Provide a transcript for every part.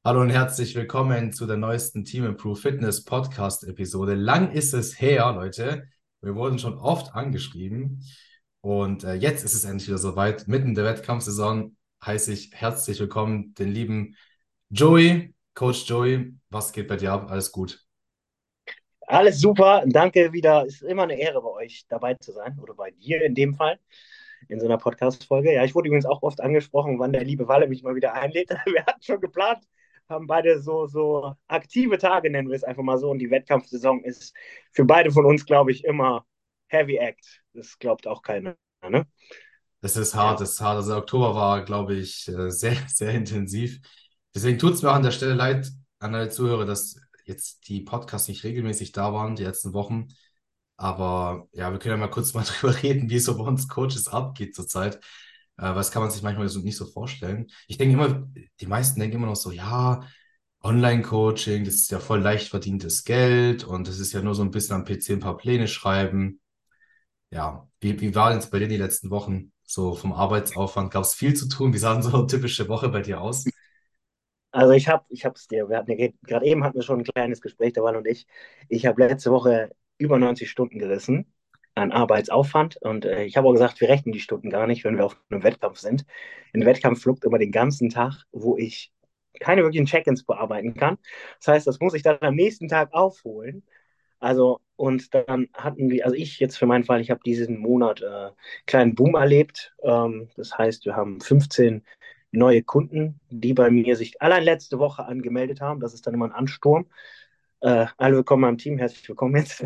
Hallo und herzlich willkommen zu der neuesten Team Improve Fitness Podcast Episode. Lang ist es her, Leute. Wir wurden schon oft angeschrieben und jetzt ist es endlich wieder soweit. Mitten in der Wettkampfsaison heiße ich herzlich willkommen den lieben Joey, Coach Joey. Was geht bei dir ab? Alles gut? Alles super, danke wieder. Es ist immer eine Ehre, bei euch dabei zu sein oder bei dir in dem Fall in so einer Podcast-Folge. Ja, ich wurde übrigens auch oft angesprochen, wann der liebe Walle mich mal wieder einlädt. Wir hatten schon geplant, haben beide so aktive Tage, nennen wir es einfach mal so. Und die Wettkampfsaison ist für beide von uns, glaube ich, immer Heavy Act. Das glaubt auch keiner, ne? Es ist hart, Ja. es ist hart. Also der Oktober war, glaube ich, sehr, sehr intensiv. Deswegen tut es mir auch an der Stelle leid an alle Zuhörer, dass jetzt die Podcasts nicht regelmäßig da waren, die letzten Wochen. Aber ja, wir können ja mal kurz mal drüber reden, wie es so bei uns Coaches abgeht zurzeit. Was kann man sich manchmal so nicht so vorstellen? Ich denke immer, die meisten denken immer noch so, ja, Online-Coaching, das ist ja voll leicht verdientes Geld und das ist ja nur so ein bisschen am PC ein paar Pläne schreiben. Ja, wie war denn es bei dir die letzten Wochen? So vom Arbeitsaufwand, gab es viel zu tun? Wie sah denn so eine typische Woche bei dir aus? Also ich habe es dir, wir hatten ja gerade eben hatten wir schon ein kleines Gespräch, der Walle und ich. Ich habe letzte Woche über 90 Stunden gerissen an Arbeitsaufwand und ich habe auch gesagt, wir rechnen die Stunden gar nicht, wenn wir auf einem Wettkampf sind. Ein Wettkampf fluppt immer den ganzen Tag, wo ich keine wirklichen Check-ins bearbeiten kann. Das heißt, das muss ich dann am nächsten Tag aufholen. Also, und dann hatten wir, also ich jetzt für meinen Fall, ich habe diesen Monat kleinen Boom erlebt. Das heißt, wir haben 15 neue Kunden, die bei mir sich allein letzte Woche angemeldet haben. Das ist dann immer ein Ansturm. Alle willkommen am Team, herzlich willkommen jetzt.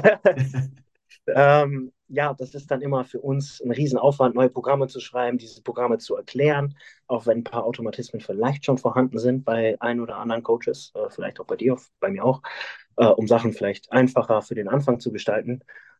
Ja, das ist dann immer für uns ein Riesenaufwand, neue Programme zu schreiben, diese Programme zu erklären, auch wenn ein paar Automatismen vielleicht schon vorhanden sind bei ein oder anderen Coaches, vielleicht auch bei dir, bei mir auch, um Sachen vielleicht einfacher für den Anfang zu gestalten.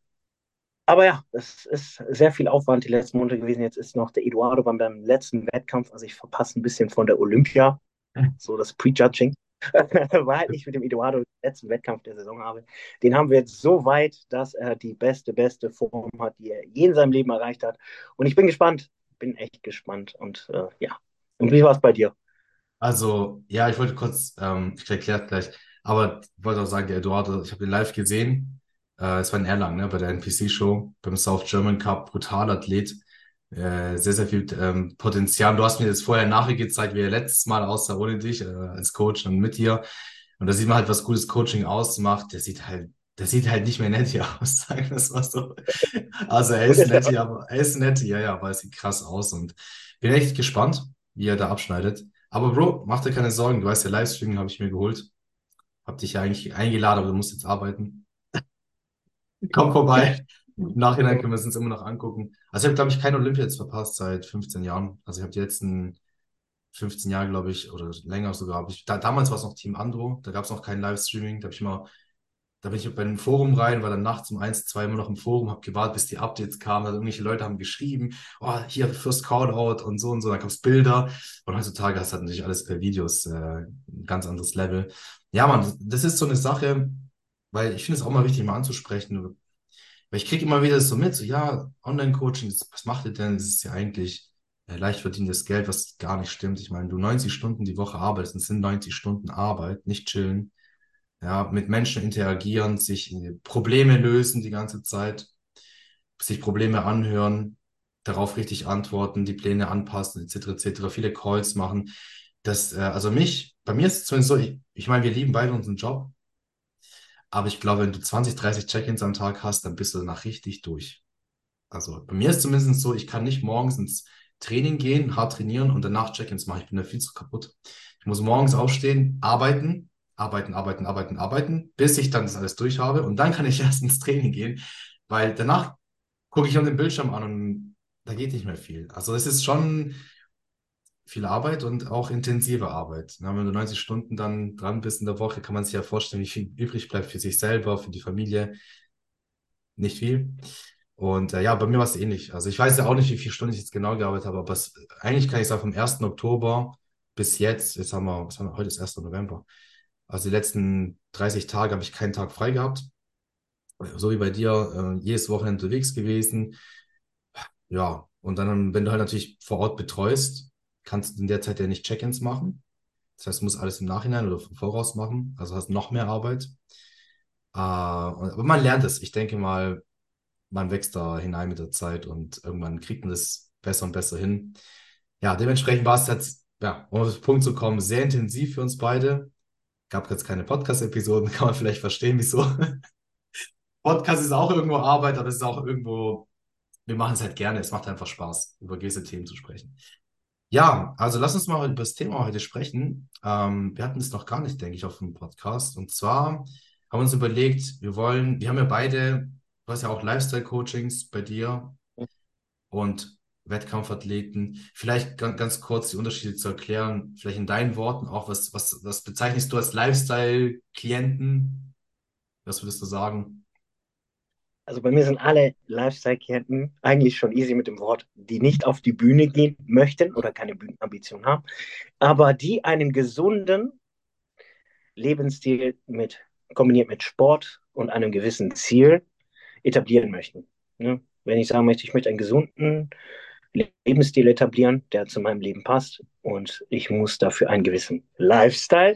Aber ja, es ist sehr viel Aufwand die letzten Monate gewesen. Jetzt ist noch der Eduardo beim letzten Wettkampf, also ich verpasse ein bisschen von der Olympia, so das Prejudging, weil ich mit dem Eduardo den letzten Wettkampf der Saison habe. Den haben wir jetzt so weit, dass er die beste Form hat, die er je in seinem Leben erreicht hat. Und ich bin gespannt, bin echt gespannt. Und ja, und wie war es bei dir? Also, ja, ich wollte kurz, ich erkläre gleich, aber ich wollte auch sagen, der Eduardo, ich habe ihn live gesehen. Es war in Erlangen, ne, bei der NPC-Show, beim South German Cup, Brutalathlet. Sehr, sehr viel Potenzial. Du hast mir jetzt vorher nachher gezeigt, wie er letztes Mal aussah ohne dich, als Coach und mit dir. Und da sieht man halt, was gutes Coaching ausmacht. Der sieht halt nicht mehr nett hier aus, sagen wir es mal so. Also er Und ist ist nett er, hier, aber er ist nett, ja, ja, aber er sieht krass aus und bin echt gespannt, wie er da abschneidet. Aber Bro, mach dir keine Sorgen, du weißt ja, Livestreaming habe ich mir geholt. Hab dich ja eigentlich eingeladen, aber du musst jetzt arbeiten. Komm vorbei. Im Nachhinein können wir es uns immer noch angucken. Also ich habe, glaube ich, kein Olympia jetzt verpasst seit 15 Jahren. Also ich habe die letzten 15 Jahre, glaube ich, oder länger sogar. Damals war es noch Team Andro, da gab es noch kein Livestreaming. Da bin ich bei einem Forum rein, war dann nachts um 1, 2 immer noch im Forum, habe gewartet, bis die Updates kamen. Also irgendwelche Leute haben geschrieben, oh, hier First Callout und so und so. Dann gab es Bilder. Und heutzutage hast du halt natürlich alles per Videos, ein ganz anderes Level. Ja, Mann, das ist so eine Sache, weil ich finde es auch mal wichtig, mal anzusprechen. Weil ich kriege immer wieder so mit, so ja, Online-Coaching, was macht ihr denn? Das ist ja eigentlich leicht verdientes Geld, was gar nicht stimmt. Ich meine, du 90 Stunden die Woche arbeitest, das sind 90 Stunden Arbeit, nicht chillen. Ja, mit Menschen interagieren, sich Probleme lösen die ganze Zeit, sich Probleme anhören, darauf richtig antworten, die Pläne anpassen, etc., etc., viele Calls machen. Bei mir ist es zumindest so, ich meine, wir lieben beide unseren Job, aber ich glaube, wenn du 20, 30 Check-ins am Tag hast, dann bist du danach richtig durch. Also bei mir ist zumindest so, ich kann nicht morgens ins Training gehen, hart trainieren und danach Check-ins machen. Ich bin da viel zu kaputt. Ich muss morgens aufstehen, arbeiten, bis ich dann das alles durch habe und dann kann ich erst ins Training gehen, weil danach gucke ich auf den Bildschirm an und da geht nicht mehr viel. Also es ist schon viel Arbeit und auch intensive Arbeit. Na, wenn du 90 Stunden dann dran bist in der Woche, kann man sich ja vorstellen, wie viel übrig bleibt für sich selber, für die Familie. Nicht viel. Und ja, bei mir war es ähnlich. Also ich weiß ja auch nicht, wie viele Stunden ich jetzt genau gearbeitet habe, aber eigentlich kann ich sagen, vom 1. Oktober bis jetzt haben wir, heute ist 1. November. Also die letzten 30 Tage habe ich keinen Tag frei gehabt. So wie bei dir, jedes Wochenende unterwegs gewesen. Ja, und dann, wenn du halt natürlich vor Ort betreust, kannst du in der Zeit ja nicht Check-ins machen. Das heißt, du musst alles im Nachhinein oder vom Voraus machen, also hast noch mehr Arbeit. Aber man lernt es. Ich denke mal, man wächst da hinein mit der Zeit und irgendwann kriegt man das besser und besser hin. Ja, dementsprechend war es jetzt, ja, um auf den Punkt zu kommen, sehr intensiv für uns beide. Gab jetzt keine Podcast-Episoden, kann man vielleicht verstehen, wieso. Podcast ist auch irgendwo Arbeit, aber es ist auch irgendwo, wir machen es halt gerne. Es macht einfach Spaß, über gewisse Themen zu sprechen. Ja, also lass uns mal über das Thema heute sprechen. Wir hatten es noch gar nicht, denke ich, auf dem Podcast. Und zwar haben wir uns überlegt, wir haben ja beide, du hast ja auch Lifestyle-Coachings bei dir und Wettkampfathleten. Vielleicht ganz kurz die Unterschiede zu erklären, vielleicht in deinen Worten auch, was bezeichnest du als Lifestyle-Klienten? Was würdest du sagen? Also bei mir sind alle Lifestyle-Klienten eigentlich schon easy mit dem Wort, die nicht auf die Bühne gehen möchten oder keine Bühnenambition haben, aber die einen gesunden Lebensstil kombiniert mit Sport und einem gewissen Ziel etablieren möchten. Ne? Wenn ich sagen möchte, ich möchte einen gesunden Lebensstil etablieren, der zu meinem Leben passt und ich muss dafür einen gewissen Lifestyle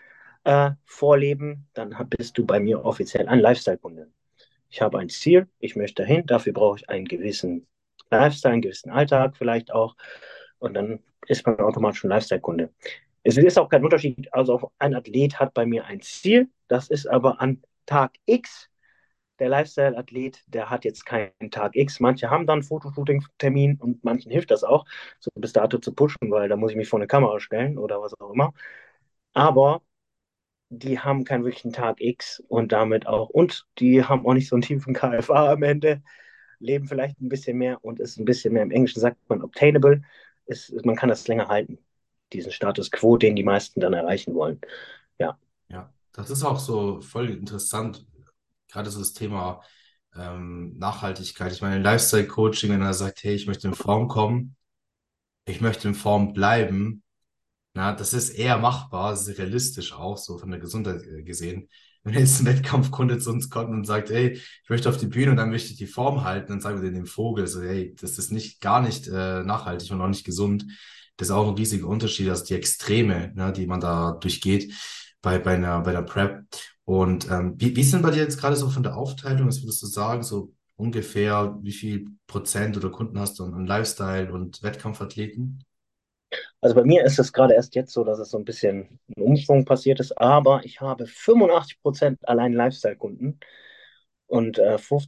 vorleben, dann bist du bei mir offiziell ein Lifestyle-Kunde. Ich habe ein Ziel, ich möchte dahin, dafür brauche ich einen gewissen Lifestyle, einen gewissen Alltag vielleicht auch und dann ist man automatisch ein Lifestyle-Kunde. Es ist auch kein Unterschied, also ein Athlet hat bei mir ein Ziel, das ist aber an Tag X. Der Lifestyle-Athlet, der hat jetzt keinen Tag X. Manche haben dann einen Fotoshooting-Termin und manchen hilft das auch, so bis dato zu pushen, weil da muss ich mich vor eine Kamera stellen oder was auch immer. Aber die haben keinen wirklichen Tag X und damit auch, und die haben auch nicht so einen tiefen KFA am Ende, leben vielleicht ein bisschen mehr und ist ein bisschen mehr, im Englischen sagt man obtainable, man kann das länger halten, diesen Status quo, den die meisten dann erreichen wollen. Ja, Ja, das ist auch so voll interessant, gerade so das Thema Nachhaltigkeit. Ich meine, Lifestyle-Coaching, wenn er sagt, hey, ich möchte in Form kommen, ich möchte in Form bleiben, na, das ist eher machbar, das ist realistisch auch, so von der Gesundheit gesehen. Wenn jetzt ein Wettkampfkunde zu uns kommt und sagt, hey, ich möchte auf die Bühne und dann möchte ich die Form halten, dann sagen wir dem Vogel so, hey, das ist nicht, gar nicht nachhaltig und auch nicht gesund. Das ist auch ein riesiger Unterschied, also die Extreme, ne, die man da durchgeht bei einer Prep. Und wie ist denn bei dir jetzt gerade so von der Aufteilung, was würdest du sagen, so ungefähr, wie viel Prozent oder Kunden hast du an Lifestyle und Wettkampfathleten? also bei mir ist es gerade erst jetzt so, dass es so ein bisschen ein Umschwung passiert ist, aber ich habe 85% allein Lifestyle-Kunden und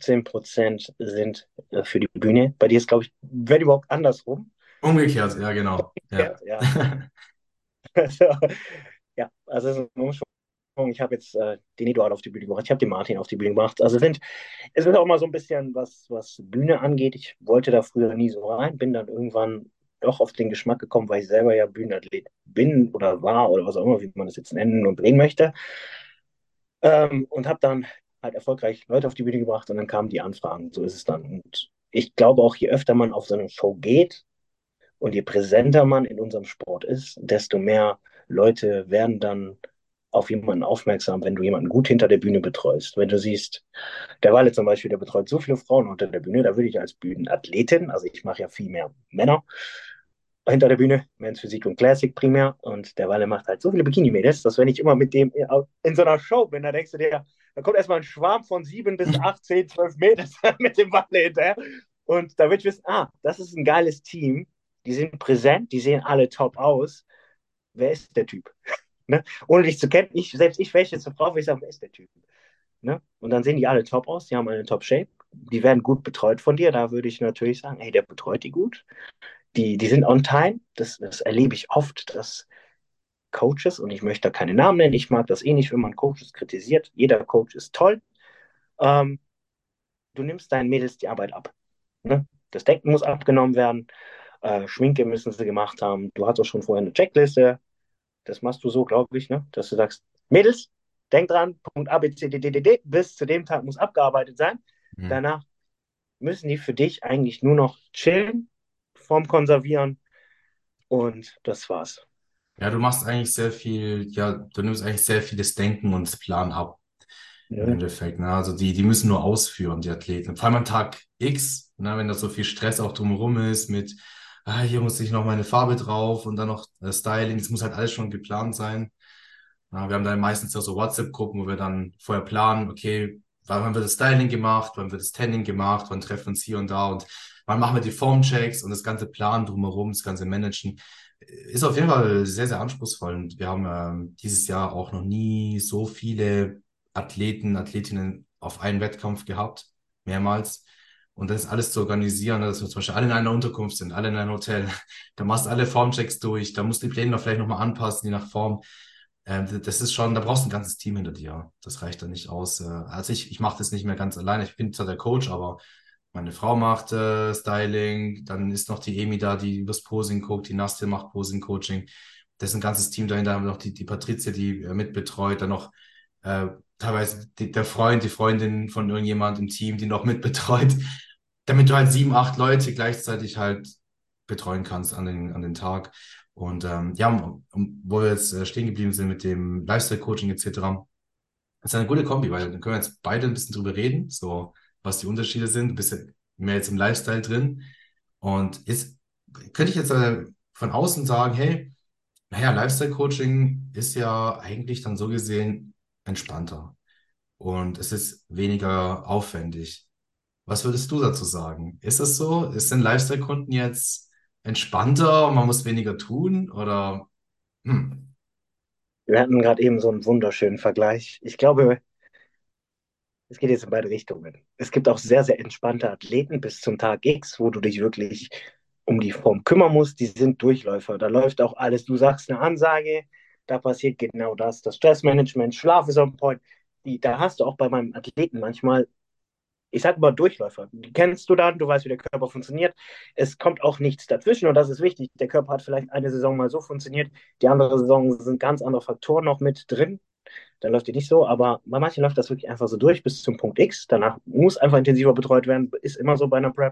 15% sind für die Bühne. Bei dir ist, glaube ich, wenn überhaupt andersrum. Umgekehrt, ja, genau. Ja, Ja. ja. Also, ja, also es ist ein Umschwung. Ich habe jetzt den Eduard auf die Bühne gebracht, ich habe den Martin auf die Bühne gebracht. Also es ist auch mal so ein bisschen, was Bühne angeht. Ich wollte da früher nie so rein, bin dann irgendwann doch auf den Geschmack gekommen, weil ich selber ja Bühnenathlet bin oder war oder was auch immer, wie man das jetzt nennen und drehen möchte. Und habe dann halt erfolgreich Leute auf die Bühne gebracht und dann kamen die Anfragen. So ist es dann. Und ich glaube auch, je öfter man auf so eine Show geht, und je präsenter man in unserem Sport ist, desto mehr Leute werden dann auf jemanden aufmerksam, wenn du jemanden gut hinter der Bühne betreust. Wenn du siehst, der Walle zum Beispiel, der betreut so viele Frauen unter der Bühne, da würde ich als Bühnenathletin, also ich mache ja viel mehr Männer hinter der Bühne, Men's Physik und Classic primär, und der Walle macht halt so viele Bikini-Mädels, dass wenn ich immer mit dem in so einer Show bin, da denkst du dir, da kommt erstmal ein Schwarm von 7 bis 8, 10, 12 Mädels mit dem Walle hinterher. Und da würde ich wissen, das ist ein geiles Team, die sind präsent, die sehen alle top aus. Wer ist der Typ? Ne? Ohne dich zu kennen, selbst ich, welche zur Frau, will ich sagen, wer ist der Typ? Ne? Und dann sehen die alle top aus, die haben eine Top-Shape, die werden gut betreut von dir. Da würde ich natürlich sagen, hey, der betreut die gut. Die sind on time. Das erlebe ich oft, dass Coaches, und ich möchte da keine Namen nennen, ich mag das eh nicht, wenn man Coaches kritisiert. Jeder Coach ist toll. Ähm, Du nimmst deinen Mädels die Arbeit ab. Ne? Das Denken muss abgenommen werden. Schminke müssen sie gemacht haben. Du hast auch schon vorher eine Checkliste. Das machst du so, glaube ich, ne? Dass du sagst, Mädels, denk dran, Punkt A, B, C, D, D, D, D, bis zu dem Tag muss abgearbeitet sein. Mhm. Danach müssen die für dich eigentlich nur noch chillen, Form konservieren und das war's. Ja, du machst eigentlich sehr viel, ja, du nimmst eigentlich sehr viel das Denken und das Plan ab im Mhm. Endeffekt. Ne? Also die müssen nur ausführen, die Athleten. Vor allem am Tag X, ne, wenn da so viel Stress auch drumherum ist mit hier muss ich noch meine Farbe drauf und dann noch Styling. Das muss halt alles schon geplant sein. Ja, wir haben dann meistens ja so WhatsApp-Gruppen, wo wir dann vorher planen, okay, wann wird das Styling gemacht, wann wird das Tanning gemacht, wann treffen wir uns hier und da und wann machen wir die Formchecks und das ganze Planen drumherum, das ganze Managen. Ist auf jeden Fall sehr, sehr anspruchsvoll und wir haben dieses Jahr auch noch nie so viele Athleten, Athletinnen auf einen Wettkampf gehabt, mehrmals. Und das alles zu organisieren, dass wir zum Beispiel alle in einer Unterkunft sind, alle in einem Hotel. Da machst du alle Formchecks durch, da musst du die Pläne noch vielleicht nochmal anpassen, je nach Form. Das ist schon, da brauchst du ein ganzes Team hinter dir. Das reicht dann nicht aus. Also ich mache das nicht mehr ganz alleine. Ich bin zwar der Coach, aber meine Frau macht Styling, dann ist noch die Emi da, die übers Posing guckt, die Nastja macht Posing-Coaching. Das ist ein ganzes Team dahinter, haben wir noch die Patricia, die mitbetreut, dann noch äh, teilweise der Freund, die Freundin von irgendjemand im Team, die noch mitbetreut, damit du halt 7, 8 Leute gleichzeitig halt betreuen kannst an den Tag. Und ja, wo wir jetzt stehen geblieben sind mit dem Lifestyle-Coaching etc., das ist eine gute Kombi, weil dann können wir jetzt beide ein bisschen drüber reden, so was die Unterschiede sind. Du bist ja mehr jetzt im Lifestyle drin. Und könnte ich jetzt von außen sagen, hey, naja, Lifestyle-Coaching ist ja eigentlich dann so gesehen entspannter und es ist weniger aufwendig. Was würdest du dazu sagen? Ist das so? Ist denn Lifestyle-Kunden jetzt entspannter und man muss weniger tun? Oder hm, Wir hatten gerade eben so einen wunderschönen Vergleich. Ich glaube, es geht jetzt in beide Richtungen. Es gibt auch sehr, sehr entspannte Athleten bis zum Tag X, wo du dich wirklich um die Form kümmern musst. Die sind Durchläufer. Da läuft auch alles. Du sagst eine Ansage, da passiert genau das. Das Stressmanagement, Schlaf ist on point. Da hast du auch bei meinem Athleten manchmal, ich sag mal Durchläufer. Die kennst du dann, du weißt, wie der Körper funktioniert. Es kommt auch nichts dazwischen und das ist wichtig. Der Körper hat vielleicht eine Saison mal so funktioniert, die andere Saison sind ganz andere Faktoren noch mit drin, dann läuft die nicht so, aber bei manchen läuft das wirklich einfach so durch bis zum Punkt X. Danach muss einfach intensiver betreut werden, ist immer so bei einer Prep.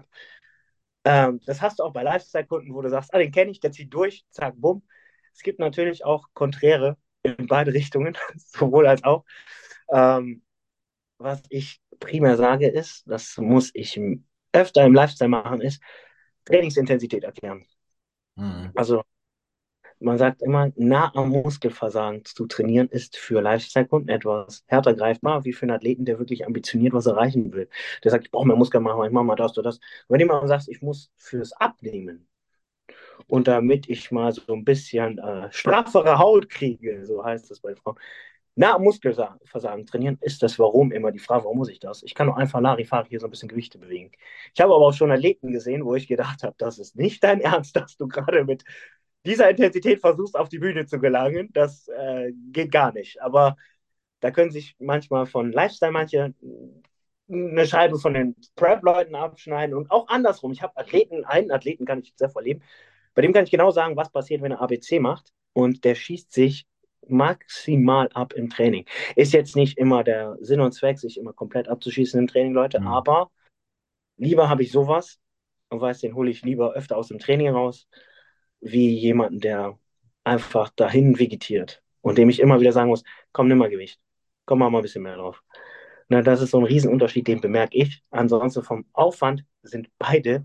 Das hast du auch bei Lifestyle-Kunden, wo du sagst, den kenne ich, der zieht durch, zack, bumm. Es gibt natürlich auch Konträre in beide Richtungen, sowohl als auch. Ähm, was ich primär sage ist, das muss ich öfter im Lifestyle machen, ist Trainingsintensität erklären. hm, Also man sagt immer, nah am Muskelversagen zu trainieren ist für Lifestyle-Kunden etwas härter greifbar, wie für einen Athleten, der wirklich ambitioniert was erreichen will. Der sagt, ich brauche mehr Muskeln machen, ich mache mal das oder das. Wenn jemand sagt, ich muss fürs Abnehmen und damit ich mal so ein bisschen straffere Haut kriege, so heißt es bei Frauen, nah am Muskelversagen trainieren, ist das Warum immer die Frage, warum muss ich das? Ich kann doch einfach Larifari hier so ein bisschen Gewichte bewegen. Ich habe aber auch schon Athleten gesehen, wo ich gedacht habe, das ist nicht dein Ernst, dass du gerade mit dieser Intensität versuchst, auf die Bühne zu gelangen. Das geht gar nicht. Aber da können sich manchmal von Lifestyle manche eine Scheibe von den Prep-Leuten abschneiden und auch andersrum. Ich habe einen Athleten kann ich sehr vorleben, bei dem kann ich genau sagen, was passiert, wenn er ABC macht und der schießt sich maximal ab im Training. Ist jetzt nicht immer der Sinn und Zweck, sich immer komplett abzuschießen im Training, Leute, hm, aber lieber habe ich sowas und weiß, den hole ich lieber öfter aus dem Training raus, wie jemanden, der einfach dahin vegetiert und dem ich immer wieder sagen muss, komm, nimm mal Gewicht, komm mal ein bisschen mehr drauf. Na, das ist so ein Riesenunterschied, den bemerke ich. Ansonsten vom Aufwand sind beide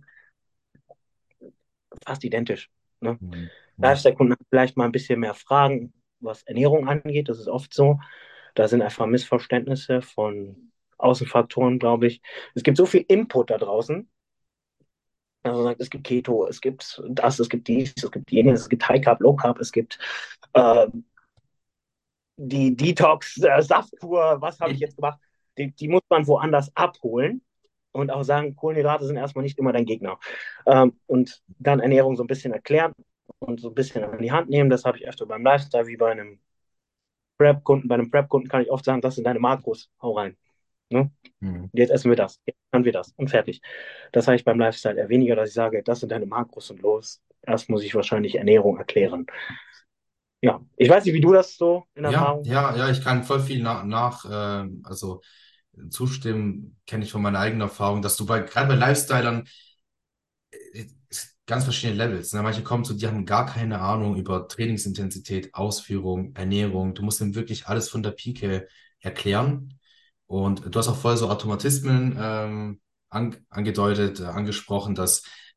fast identisch. Ne? hm, hm, Lifestyle-Kunden haben vielleicht mal ein bisschen mehr Fragen, was Ernährung angeht. Das ist oft so. Da sind einfach Missverständnisse von Außenfaktoren, glaube ich. Es gibt so viel Input da draußen. Also sagt, es gibt Keto, es gibt das, es gibt dies, es gibt jenes, es gibt High Carb, Low Carb, es gibt äh, die Detox, Saftkur, was habe ich jetzt gemacht? Die muss man woanders abholen und auch sagen, Kohlenhydrate sind erstmal nicht immer dein Gegner. Und dann Ernährung so ein bisschen erklären und so ein bisschen an die Hand nehmen. Das habe ich öfter beim Lifestyle wie bei einem Prep-Kunden. Bei einem Prep-Kunden kann ich oft sagen, das sind deine Makros, hau rein. Ne? hm, Jetzt essen wir das, jetzt haben wir das und fertig. Das habe ich beim Lifestyle eher weniger, dass ich sage, das sind deine Makros und los. Erst muss ich wahrscheinlich Ernährung erklären. Ja, ich weiß nicht, wie du das so in ja, Erfahrung. ja, ja, ich kann voll viel also zustimmen, kenne ich von meiner eigenen Erfahrung, dass du gerade bei Lifestylern ganz verschiedene Levels. Ne? Manche kommen zu dir, haben gar keine Ahnung über Trainingsintensität, Ausführung, Ernährung. Du musst ihm wirklich alles von der Pike erklären. Und du hast auch vorher so Automatismen angedeutet, angesprochen, dass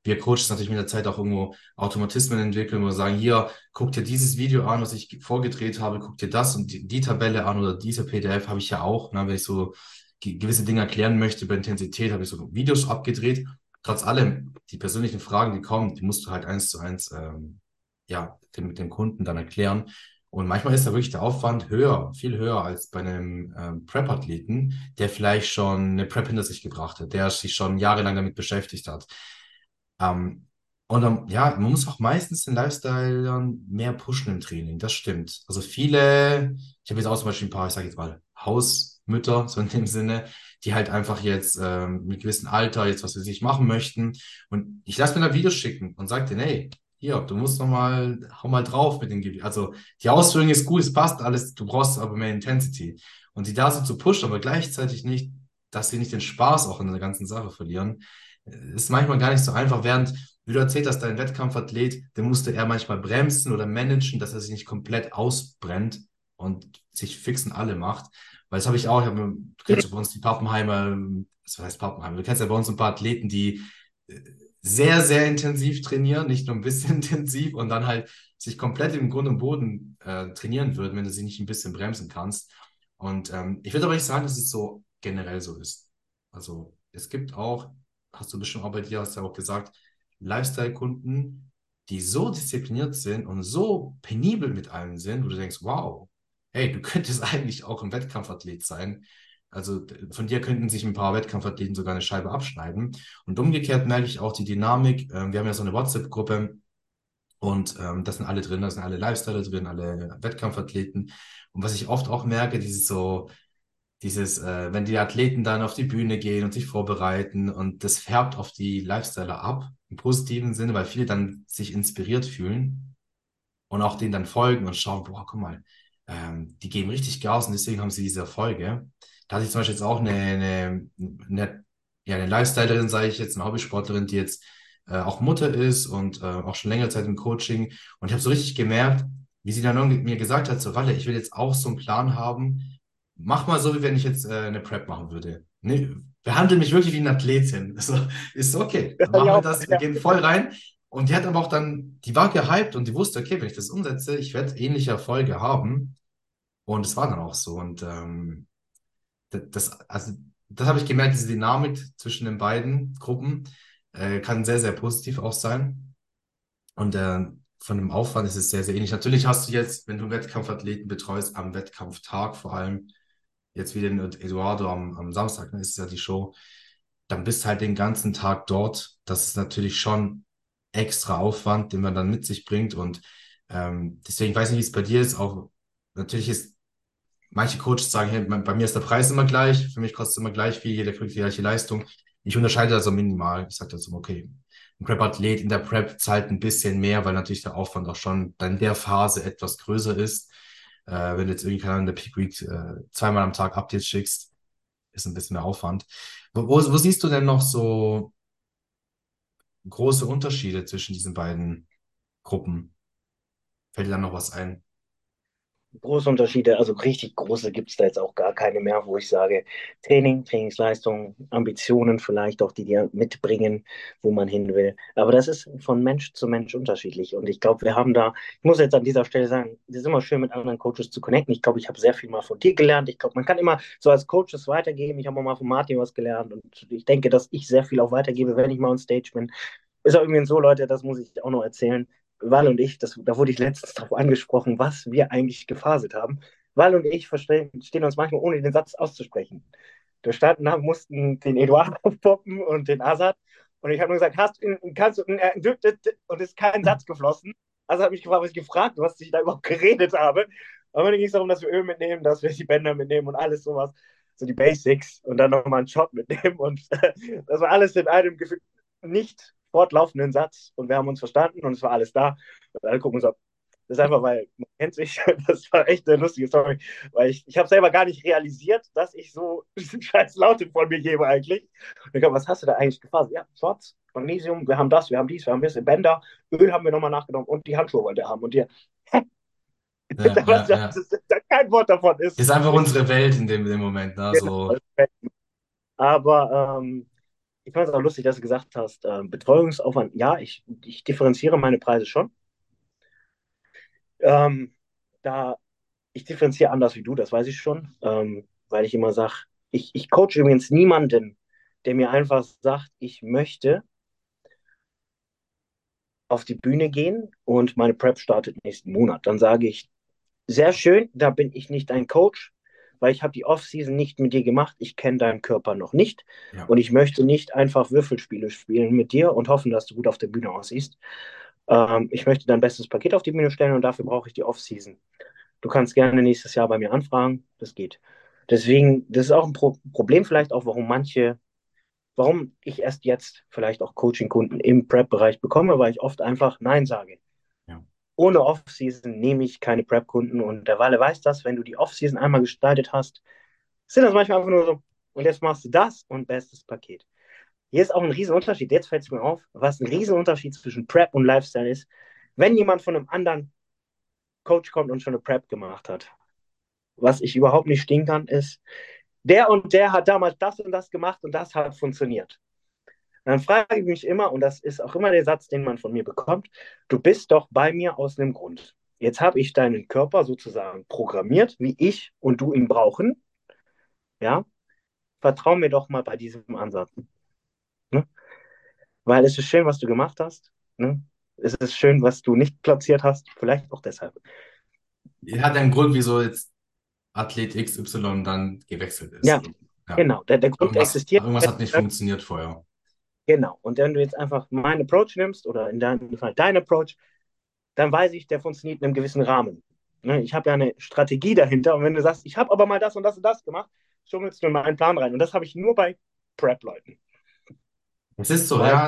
wir Coaches natürlich mit der Zeit auch irgendwo Automatismen entwickeln, wo wir sagen, hier, guck dir dieses Video an, was ich vorgedreht habe, guck dir das und die Tabelle an oder diese PDF habe ich ja auch, ne, wenn ich so gewisse Dinge erklären möchte über Intensität, habe ich so Videos abgedreht. Trotz allem, die persönlichen Fragen, die kommen, die musst du halt eins zu eins ja, dem Kunden dann erklären. Und manchmal ist da wirklich der Aufwand höher, viel höher als bei einem Prep-Athleten, der vielleicht schon eine Prep hinter sich gebracht hat, der sich schon jahrelang damit beschäftigt hat. Ähm, und dann, ja, man muss auch meistens den Lifestyle dann mehr pushen im Training, das stimmt. Also viele, ich habe jetzt auch zum Beispiel ein paar, ich sage jetzt mal, Hausmütter, so in dem Sinne, die halt einfach jetzt mit gewissem Alter jetzt was für sich machen möchten. Und ich lasse mir da Videos schicken und sage denen, hey, hier, du musst noch mal, hau mal drauf mit den Gewichten. Also die Ausführung ist gut, es passt alles, du brauchst aber mehr Intensity. Und die da so zu pushen, aber gleichzeitig nicht, dass sie nicht den Spaß auch in der ganzen Sache verlieren, ist manchmal gar nicht so einfach. Während, wie du erzählt hast, dein Wettkampfathlet, den musste er manchmal bremsen oder managen, dass er sich nicht komplett ausbrennt und sich fixen alle macht. Weil das habe ich auch, du kennst ja bei uns die Pappenheimer, was heißt Pappenheimer? Du kennst ja bei uns ein paar Athleten, die äh, sehr, sehr intensiv trainieren, nicht nur ein bisschen intensiv und dann halt sich komplett im Grund und Boden trainieren würden, wenn du sie nicht ein bisschen bremsen kannst. Und ich würde aber nicht sagen, dass es so generell so ist. Also es gibt auch, hast du bestimmt auch bei dir, hast du ja auch gesagt, Lifestyle-Kunden, die so diszipliniert sind und so penibel mit allem sind, wo du denkst, wow, hey, du könntest eigentlich auch ein Wettkampfathlet sein. Also von dir könnten sich ein paar Wettkampfathleten sogar eine Scheibe abschneiden. Und umgekehrt merke ich auch die Dynamik. Wir haben ja so eine WhatsApp-Gruppe und das sind alle drin, da sind alle Lifestyler drin, alle Wettkampfathleten. Und was ich oft auch merke, wenn die Athleten dann auf die Bühne gehen und sich vorbereiten und das färbt auf die Lifestyler ab, im positiven Sinne, weil viele dann sich inspiriert fühlen und auch denen dann folgen und schauen, boah, guck mal, die geben richtig Gas und deswegen haben sie diese Erfolge. Da hatte ich zum Beispiel jetzt auch ja, eine Lifestylerin, sage ich jetzt, eine Hobbysportlerin, die jetzt auch Mutter ist und auch schon längere Zeit im Coaching. Und ich habe so richtig gemerkt, wie sie dann irgendwie mir gesagt hat, so, Walle, ich will jetzt auch so einen Plan haben. Mach mal so, wie wenn ich jetzt eine Prep machen würde. Nee, behandle mich wirklich wie eine Athletin. Also, ist so, okay, dann machen Ja, wir auch, das, wir ja. gehen voll rein. Und die hat aber auch dann, die war gehypt und die wusste, okay, wenn ich das umsetze, ich werde ähnliche Erfolge haben. Und es war dann auch so. Und also, das habe ich gemerkt, diese Dynamik zwischen den beiden Gruppen kann sehr, sehr positiv auch sein. Und von dem Aufwand ist es sehr, sehr ähnlich. Natürlich hast du jetzt, wenn du Wettkampfathleten betreust, am Wettkampftag vor allem, jetzt wie den Eduardo am Samstag, ne, ist ja die Show, dann bist du halt den ganzen Tag dort. Das ist natürlich schon extra Aufwand, den man dann mit sich bringt. Und deswegen weiß ich nicht, wie es bei dir ist. Auch natürlich ist, manche Coaches sagen, hey, bei mir ist der Preis immer gleich, für mich kostet es immer gleich viel, jeder kriegt die gleiche Leistung. Ich unterscheide das so minimal. Ich sage dazu, okay, ein Prep-Athlet in der Prep zahlt ein bisschen mehr, weil natürlich der Aufwand auch schon dann in der Phase etwas größer ist. Wenn du jetzt irgendwie, keine Ahnung, in der Peak Week zweimal am Tag Updates schickst, ist ein bisschen mehr Aufwand. Wo siehst du denn noch so große Unterschiede zwischen diesen beiden Gruppen? Fällt dir da noch was ein? Große Unterschiede, also richtig große gibt es da jetzt auch gar keine mehr, wo ich sage, Training, Trainingsleistung, Ambitionen vielleicht auch, die dir mitbringen, wo man hin will. Aber das ist von Mensch zu Mensch unterschiedlich. Und ich glaube, wir haben da, ich muss jetzt an dieser Stelle sagen, es ist immer schön, mit anderen Coaches zu connecten. Ich glaube, ich habe sehr viel mal von dir gelernt. Ich glaube, man kann immer so als Coaches weitergeben. Ich habe auch mal von Martin was gelernt und ich denke, dass ich sehr viel auch weitergebe, wenn ich mal on Stage bin. Ist auch irgendwie so, Leute, das muss ich auch noch erzählen. Wal und ich, da wurde ich letztens darauf angesprochen, was wir eigentlich gefaselt haben. Wal und ich verstehen uns manchmal, ohne den Satz auszusprechen. Wir standen da, mussten den Eduard aufpoppen und den Azad. Und ich habe nur gesagt, kannst du, und es ist kein Satz geflossen. Also hat mich gefragt, was ich gefragt, was ich da überhaupt geredet habe. Aber dann ging es darum, dass wir Öl mitnehmen, dass wir die Bänder mitnehmen und alles sowas. So die Basics und dann nochmal einen Shot mitnehmen. Und das war alles in einem Gefühl nicht fortlaufenden Satz und wir haben uns verstanden und es war alles da. Und alle gucken uns ab. Das ist einfach, weil man kennt sich. Das war echt eine lustige Story. Weil ich habe selber gar nicht realisiert, dass ich so diesen scheiß Laute von mir gebe eigentlich. Und ich glaube, was hast du da eigentlich gefasst? Ja, Shots, Magnesium, wir haben das, wir haben dies, wir haben das, Bänder, Öl haben wir nochmal nachgenommen und die Handschuhe wollte er haben. Und dir, Ja, was ja, das, ja. das kein Wort davon ist. Ist einfach unsere Welt in dem Moment, ne? Genau. So, Aber ich fand es auch lustig, dass du gesagt hast, Betreuungsaufwand. Ja, ich differenziere meine Preise schon. Ähm, da ich differenziere anders wie du, das weiß ich schon, weil ich immer sage, ich coache übrigens niemanden, der mir einfach sagt, ich möchte auf die Bühne gehen und meine Prep startet nächsten Monat. Dann sage ich, sehr schön, da bin ich nicht ein Coach, weil ich habe die Offseason nicht mit dir gemacht, ich kenne deinen Körper noch nicht Ja. und ich möchte nicht einfach Würfelspiele spielen mit dir und hoffen, dass du gut auf der Bühne aussiehst. Ich möchte dein bestes Paket auf die Bühne stellen und dafür brauche ich die Offseason. Du kannst gerne nächstes Jahr bei mir anfragen, das geht. Deswegen, das ist auch ein Problem vielleicht auch, warum ich erst jetzt vielleicht auch Coaching-Kunden im Prep-Bereich bekomme, weil ich oft einfach Nein sage. Ja. Ohne Off-Season nehme ich keine Prep-Kunden und der Walle weiß das, wenn du die Off-Season einmal gestaltet hast, sind das manchmal einfach nur so, und jetzt machst du das und bestes Paket. Hier ist auch ein Riesenunterschied, jetzt fällt es mir auf, was ein Riesenunterschied zwischen Prep und Lifestyle ist, wenn jemand von einem anderen Coach kommt und schon eine Prep gemacht hat. Was ich überhaupt nicht stehen kann, ist, der und der hat damals das und das gemacht und das hat funktioniert. Dann frage ich mich immer, und das ist auch immer der Satz, den man von mir bekommt, du bist doch bei mir aus einem Grund. Jetzt habe ich deinen Körper sozusagen programmiert, wie ich und du ihn brauchen. Ja, vertrau mir doch mal bei diesem Ansatz. Ne? Weil es ist schön, was du gemacht hast. Ne? Es ist schön, was du nicht platziert hast. Vielleicht auch deshalb. Hat einen Grund, wieso jetzt Athlet XY dann gewechselt ist. Ja, So. Ja. genau. Der Grund existiert. Irgendwas hat nicht funktioniert vorher. Genau. Und wenn du jetzt einfach meinen Approach nimmst oder in deinem Fall deinen Approach, dann weiß ich, der funktioniert in einem gewissen Rahmen. Ne? Ich habe ja eine Strategie dahinter. Und wenn du sagst, ich habe aber mal das und das gemacht, schummelst du in meinen Plan rein. Und das habe ich nur bei Prep-Leuten. Es ist so, Weil, ja,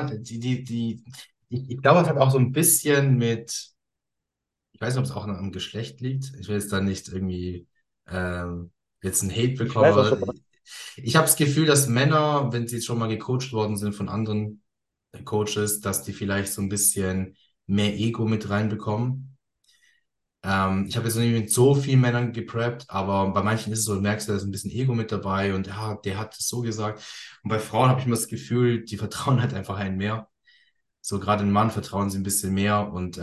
ich glaube, es hat auch so ein bisschen mit, ich weiß nicht, ob es auch am Geschlecht liegt. Ich will jetzt da nicht irgendwie jetzt einen Hate ich bekommen, weiß auch aber sogar, ich habe das Gefühl, dass Männer, wenn sie schon mal gecoacht worden sind von anderen Coaches, dass die vielleicht so ein bisschen mehr Ego mit reinbekommen. Ich habe jetzt noch nicht mit so vielen Männern gepreppt, aber bei manchen ist es so, du merkst, da ist ein bisschen Ego mit dabei und ja, der hat es so gesagt. Und bei Frauen habe ich immer das Gefühl, die vertrauen halt einfach einen mehr. So gerade einem Mann vertrauen sie ein bisschen mehr und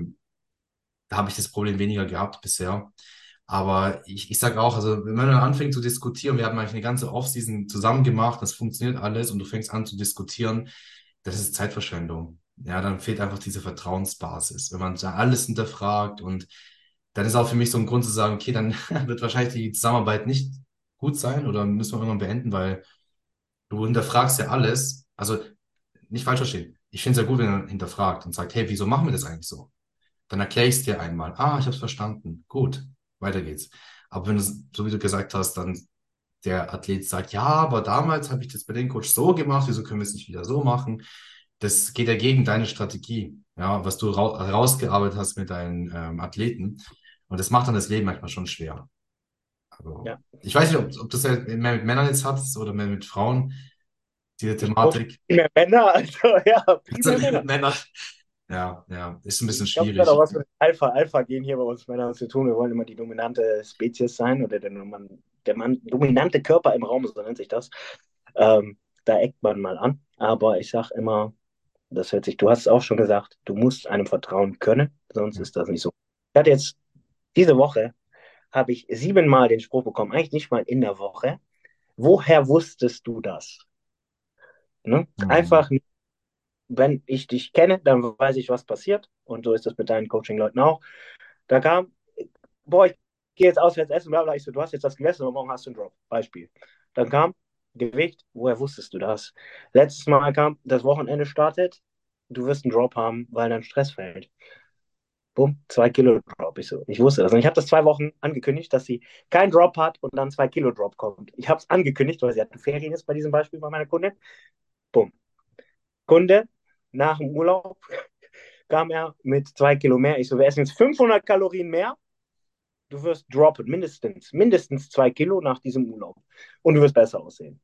da habe ich das Problem weniger gehabt bisher. Aber ich sage auch, also wenn man dann anfängt zu diskutieren, wir haben eigentlich eine ganze Offseason zusammen gemacht, das funktioniert alles und du fängst an zu diskutieren, das ist Zeitverschwendung. Ja, dann fehlt einfach diese Vertrauensbasis. Wenn man da alles hinterfragt und dann ist auch für mich so ein Grund zu sagen, okay, dann wird wahrscheinlich die Zusammenarbeit nicht gut sein oder müssen wir irgendwann beenden, weil du hinterfragst ja alles. Also nicht falsch verstehen. Ich finde es ja gut, wenn man hinterfragt und sagt, hey, wieso machen wir das eigentlich so? Dann erkläre ich es dir einmal. Ah, ich habe es verstanden. Gut, weiter geht's. Aber wenn du, so wie du gesagt hast, dann der Athlet sagt, ja, aber damals habe ich das bei dem Coach so gemacht, wieso können wir es nicht wieder so machen? Das geht ja gegen deine Strategie, ja, was du rausgearbeitet hast mit deinen Athleten. Und das macht dann das Leben manchmal schon schwer. Also, ja, ich weiß nicht, ob das ja mehr mit Männern jetzt hat oder mehr mit Frauen, diese ich coache Thematik. primär Männer, also ja, Also primär mehr mit Männer. Männern. Ja, ja, ist ein bisschen Ich glaube, es hat auch schwierig. was mit Alpha-Gen hier bei uns Männern zu tun. Wir wollen immer die dominante Spezies sein oder dominante Körper im Raum, so nennt sich das. Da eckt man mal an. Aber ich sage immer, du hast es auch schon gesagt, du musst einem vertrauen können, sonst Ja. ist das nicht so. Ich hatte jetzt diese Woche, habe ich 7-mal den Spruch bekommen, eigentlich nicht mal in der Woche. Woher wusstest du das? Ne? Mhm. Einfach, wenn ich dich kenne, dann weiß ich, was passiert. Und so ist das mit deinen Coaching-Leuten auch. Da kam, boah, ich gehe jetzt auswärts essen, bla bla. Ich so, du hast jetzt das gegessen, aber morgen hast du einen Drop. Beispiel. Dann kam Gewicht, woher wusstest du das? Letztes Mal kam, das Wochenende startet, du wirst einen Drop haben, weil dein Stress fällt. Bumm, 2 Kilo Drop. Ich wusste das. Und ich habe das 2 Wochen angekündigt, dass sie keinen Drop hat und dann 2 Kilo Drop kommt. Ich habe es angekündigt, weil sie hatten Ferien jetzt bei diesem Beispiel bei meiner Kundin. Bumm. Kunde, nach dem Urlaub kam er mit 2 Kilo mehr. Ich so, wir essen jetzt 500 Kalorien mehr. Du wirst droppen, mindestens 2 Kilo nach diesem Urlaub. Und du wirst besser aussehen.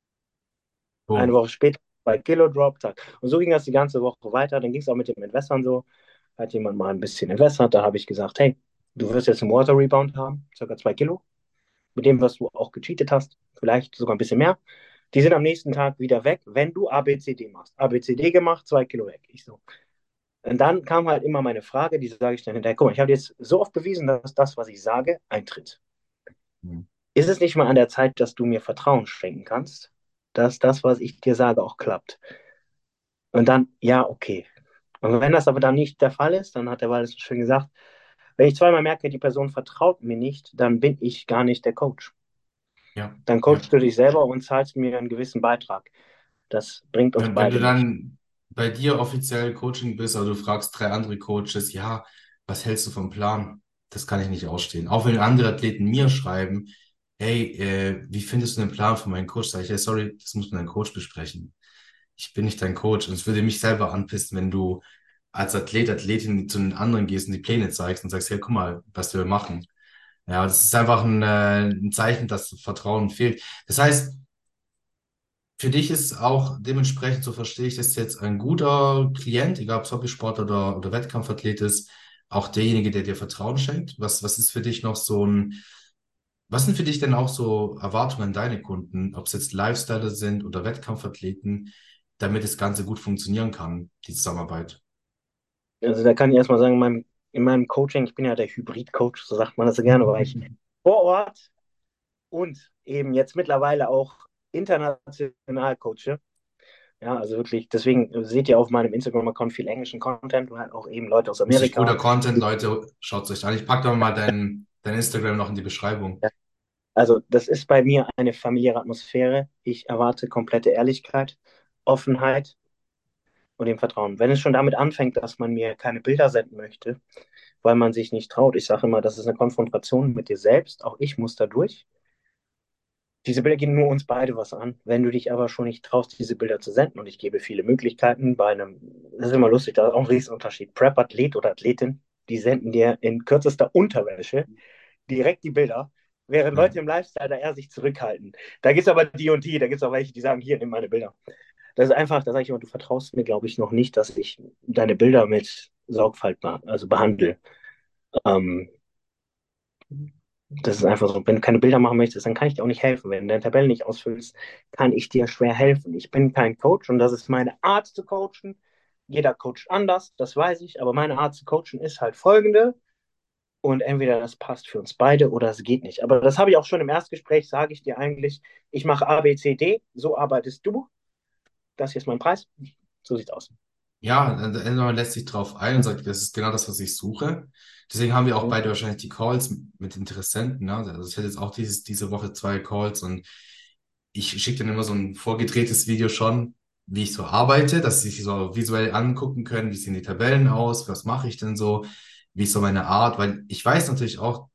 Eine Boom. Woche später 2 Kilo Drop, zack. Und so ging das die ganze Woche weiter. Dann ging es auch mit dem Entwässern so. Hat jemand mal ein bisschen entwässert. Da habe ich gesagt, hey, du wirst jetzt einen Water Rebound haben, ca. 2 Kilo, mit dem, was du auch gecheatet hast. Vielleicht sogar ein bisschen mehr. Die sind am nächsten Tag wieder weg, wenn du ABCD machst. ABCD gemacht, 2 Kilo weg. Ich so. Und dann kam halt immer meine Frage, die sage ich dann hinterher, guck mal, ich habe jetzt so oft bewiesen, dass das, was ich sage, eintritt. Mhm. Ist es nicht mal an der Zeit, dass du mir Vertrauen schenken kannst, dass das, was ich dir sage, auch klappt? Und dann, ja, okay. Und wenn das aber dann nicht der Fall ist, dann hat der Wallace so schön gesagt, wenn ich zweimal merke, die Person vertraut mir nicht, dann bin ich gar nicht der Coach. Ja, Dann ja. coachst du dich selber und zahlst mir einen gewissen Beitrag. Das bringt uns Wenn du beide nicht. dann bei dir offiziell Coaching bist, aber du fragst drei andere Coaches, ja, was hältst du vom Plan? Das kann ich nicht ausstehen. Auch wenn andere Athleten mir schreiben, hey, wie findest du den Plan von meinem Coach? Sag ich, hey, sorry, das muss mit deinem Coach besprechen. Ich bin nicht dein Coach. Und es würde mich selber anpissen, wenn du als Athlet, Athletin zu den anderen gehst und die Pläne zeigst und sagst, hey, guck mal, was wir machen. Ja, das ist einfach ein Zeichen, dass Vertrauen fehlt. Das heißt, für dich ist auch dementsprechend, so verstehe ich das jetzt, ein guter Klient, egal ob es Hobbysport oder Wettkampfathlet ist, auch derjenige, der dir Vertrauen schenkt. Was ist für dich noch was sind für dich denn auch so Erwartungen an deine Kunden, ob es jetzt Lifestyler sind oder Wettkampfathleten, damit das Ganze gut funktionieren kann, die Zusammenarbeit? Also da kann ich erstmal sagen, in meinem Coaching, ich bin ja der Hybrid-Coach, so sagt man das so gerne, weil ich vor Ort und eben jetzt mittlerweile auch international coache. Ja, also wirklich, deswegen seht ihr auf meinem Instagram-Account viel englischen Content und halt auch eben Leute aus Richtig guter Amerika. Content, Leute, schaut es euch an. Ich packe doch mal dein Instagram noch in die Beschreibung. Ja. Also das ist bei mir eine familiäre Atmosphäre. Ich erwarte komplette Ehrlichkeit, Offenheit und dem Vertrauen. Wenn es schon damit anfängt, dass man mir keine Bilder senden möchte, weil man sich nicht traut. Ich sage immer, das ist eine Konfrontation mit dir selbst. Auch ich muss da durch. Diese Bilder gehen nur uns beide was an. Wenn du dich aber schon nicht traust, diese Bilder zu senden, und ich gebe viele Möglichkeiten bei einem, das ist immer lustig, da ist auch ein Riesenunterschied. Prep-Athlet oder Athletin, die senden dir in kürzester Unterwäsche direkt die Bilder, während Ja. Leute im Lifestyle da eher sich zurückhalten. Da gibt es aber die und die, da gibt es auch welche, die sagen, hier, nimm meine Bilder. Das ist einfach, da sage ich immer, du vertraust mir, glaube ich, noch nicht, dass ich deine Bilder mit Sorgfalt also behandle. Ähm, Das ist einfach so. Wenn du keine Bilder machen möchtest, dann kann ich dir auch nicht helfen. Wenn du deine Tabelle nicht ausfüllst, kann ich dir schwer helfen. Ich bin kein Coach und das ist meine Art zu coachen. Jeder coacht anders, das weiß ich, aber meine Art zu coachen ist halt folgende. Und entweder das passt für uns beide oder es geht nicht. Aber das habe ich auch schon im Erstgespräch, sage ich dir eigentlich, ich mache A, B, C, D, so arbeitest du. Das hier ist mein Preis. So sieht's aus. Ja, man lässt sich drauf ein und sagt, das ist genau das, was ich suche. Deswegen haben wir auch Mhm. beide wahrscheinlich die Calls mit Interessenten. Ne? Also ich hatte jetzt auch diese Woche zwei Calls und ich schicke dann immer so ein vorgedrehtes Video schon, wie ich so arbeite, dass sie sich so visuell angucken können, wie sehen die Tabellen aus, was mache ich denn so, wie ist so meine Art, weil ich weiß natürlich auch,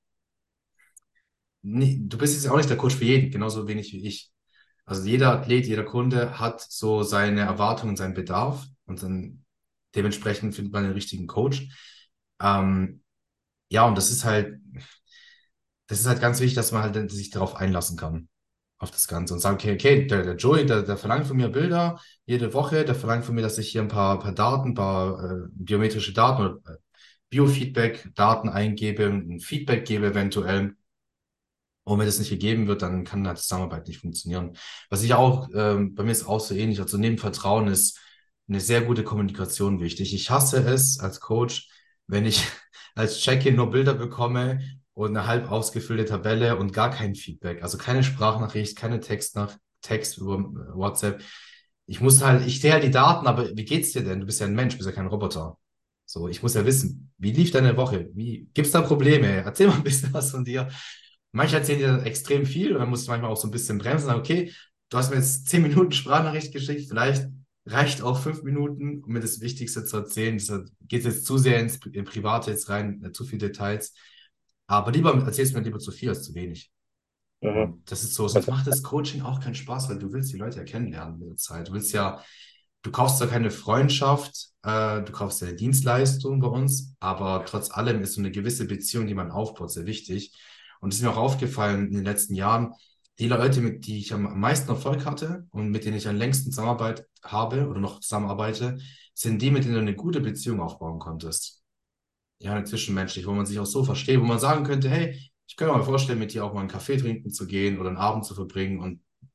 du bist jetzt auch nicht der Coach für jeden, genauso wenig wie ich. Also jeder Athlet, jeder Kunde hat so seine Erwartungen, seinen Bedarf und dann dementsprechend findet man den richtigen Coach. Ähm, ja, und das ist halt ganz wichtig, dass man halt sich darauf einlassen kann, auf das Ganze und sagen, okay, der Joey, der verlangt von mir Bilder jede Woche, der verlangt von mir, dass ich hier paar Daten, biometrische Daten oder Biofeedback-Daten eingebe und ein Feedback gebe eventuell. Und wenn das nicht gegeben wird, dann kann halt die Zusammenarbeit nicht funktionieren. Was ich auch, bei mir ist auch so ähnlich. Also neben Vertrauen ist eine sehr gute Kommunikation wichtig. Ich hasse es als Coach, wenn ich als Check-in nur Bilder bekomme und eine halb ausgefüllte Tabelle und gar kein Feedback. Also keine Sprachnachricht, keine Text über WhatsApp. Ich sehe halt die Daten, aber wie geht's dir denn? Du bist ja ein Mensch, bist ja kein Roboter. So, ich muss ja wissen, wie lief deine Woche? Gibt's da Probleme? Erzähl mal ein bisschen was von dir. Manche erzählen dir extrem viel und dann musst du manchmal auch so ein bisschen bremsen und sagen, okay, du hast mir jetzt 10 Minuten Sprachnachricht geschickt, vielleicht reicht auch 5 Minuten, um mir das Wichtigste zu erzählen. Das geht jetzt zu sehr in Private jetzt rein, zu viele Details. Aber lieber erzählst du mir lieber zu viel als zu wenig. Mhm. Und das ist so, sonst Also, macht das Coaching auch keinen Spaß, weil du willst die Leute ja kennenlernen mit der Zeit. Du kaufst ja keine Freundschaft, du kaufst ja eine Dienstleistung bei uns, aber trotz allem ist so eine gewisse Beziehung, die man aufbaut, sehr wichtig. Und es ist mir auch aufgefallen in den letzten Jahren, die Leute, mit die ich am meisten Erfolg hatte und mit denen ich am längsten Zusammenarbeit habe oder noch zusammenarbeite, sind die, mit denen du eine gute Beziehung aufbauen konntest. Ja, eine zwischenmenschlich, wo man sich auch so versteht, wo man sagen könnte, hey, ich könnte mir mal vorstellen, mit dir auch mal einen Kaffee trinken zu gehen oder einen Abend zu verbringen und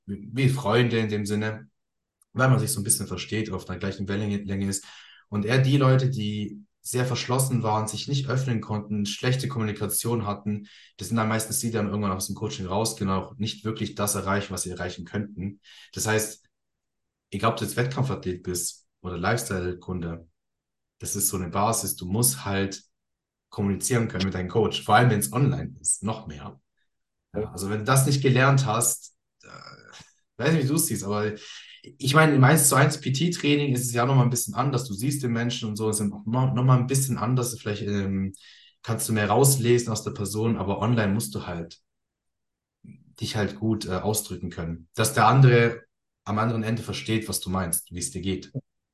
wie Freunde in dem Sinne, weil man sich so ein bisschen versteht, auf der gleichen Wellenlänge ist. Und er die Leute, die sehr verschlossen waren, sich nicht öffnen konnten, schlechte Kommunikation hatten, das sind dann meistens die, die dann irgendwann aus dem Coaching rausgehen und auch nicht wirklich das erreichen, was sie erreichen könnten. Das heißt, egal ob du jetzt Wettkampfathlet bist oder Lifestyle-Kunde, das ist so eine Basis. Du musst halt kommunizieren können mit deinem Coach, vor allem wenn es online ist, noch mehr. Ja, also wenn du das nicht gelernt hast, weiß nicht, wie du es siehst, aber ich meine, im 1:1 PT-Training ist es ja noch mal ein bisschen anders. Du siehst den Menschen und so, ist noch mal ein bisschen anders. Vielleicht kannst du mehr rauslesen aus der Person, aber online musst du halt dich halt gut ausdrücken können, dass der andere am anderen Ende versteht, was du meinst, wie es dir geht.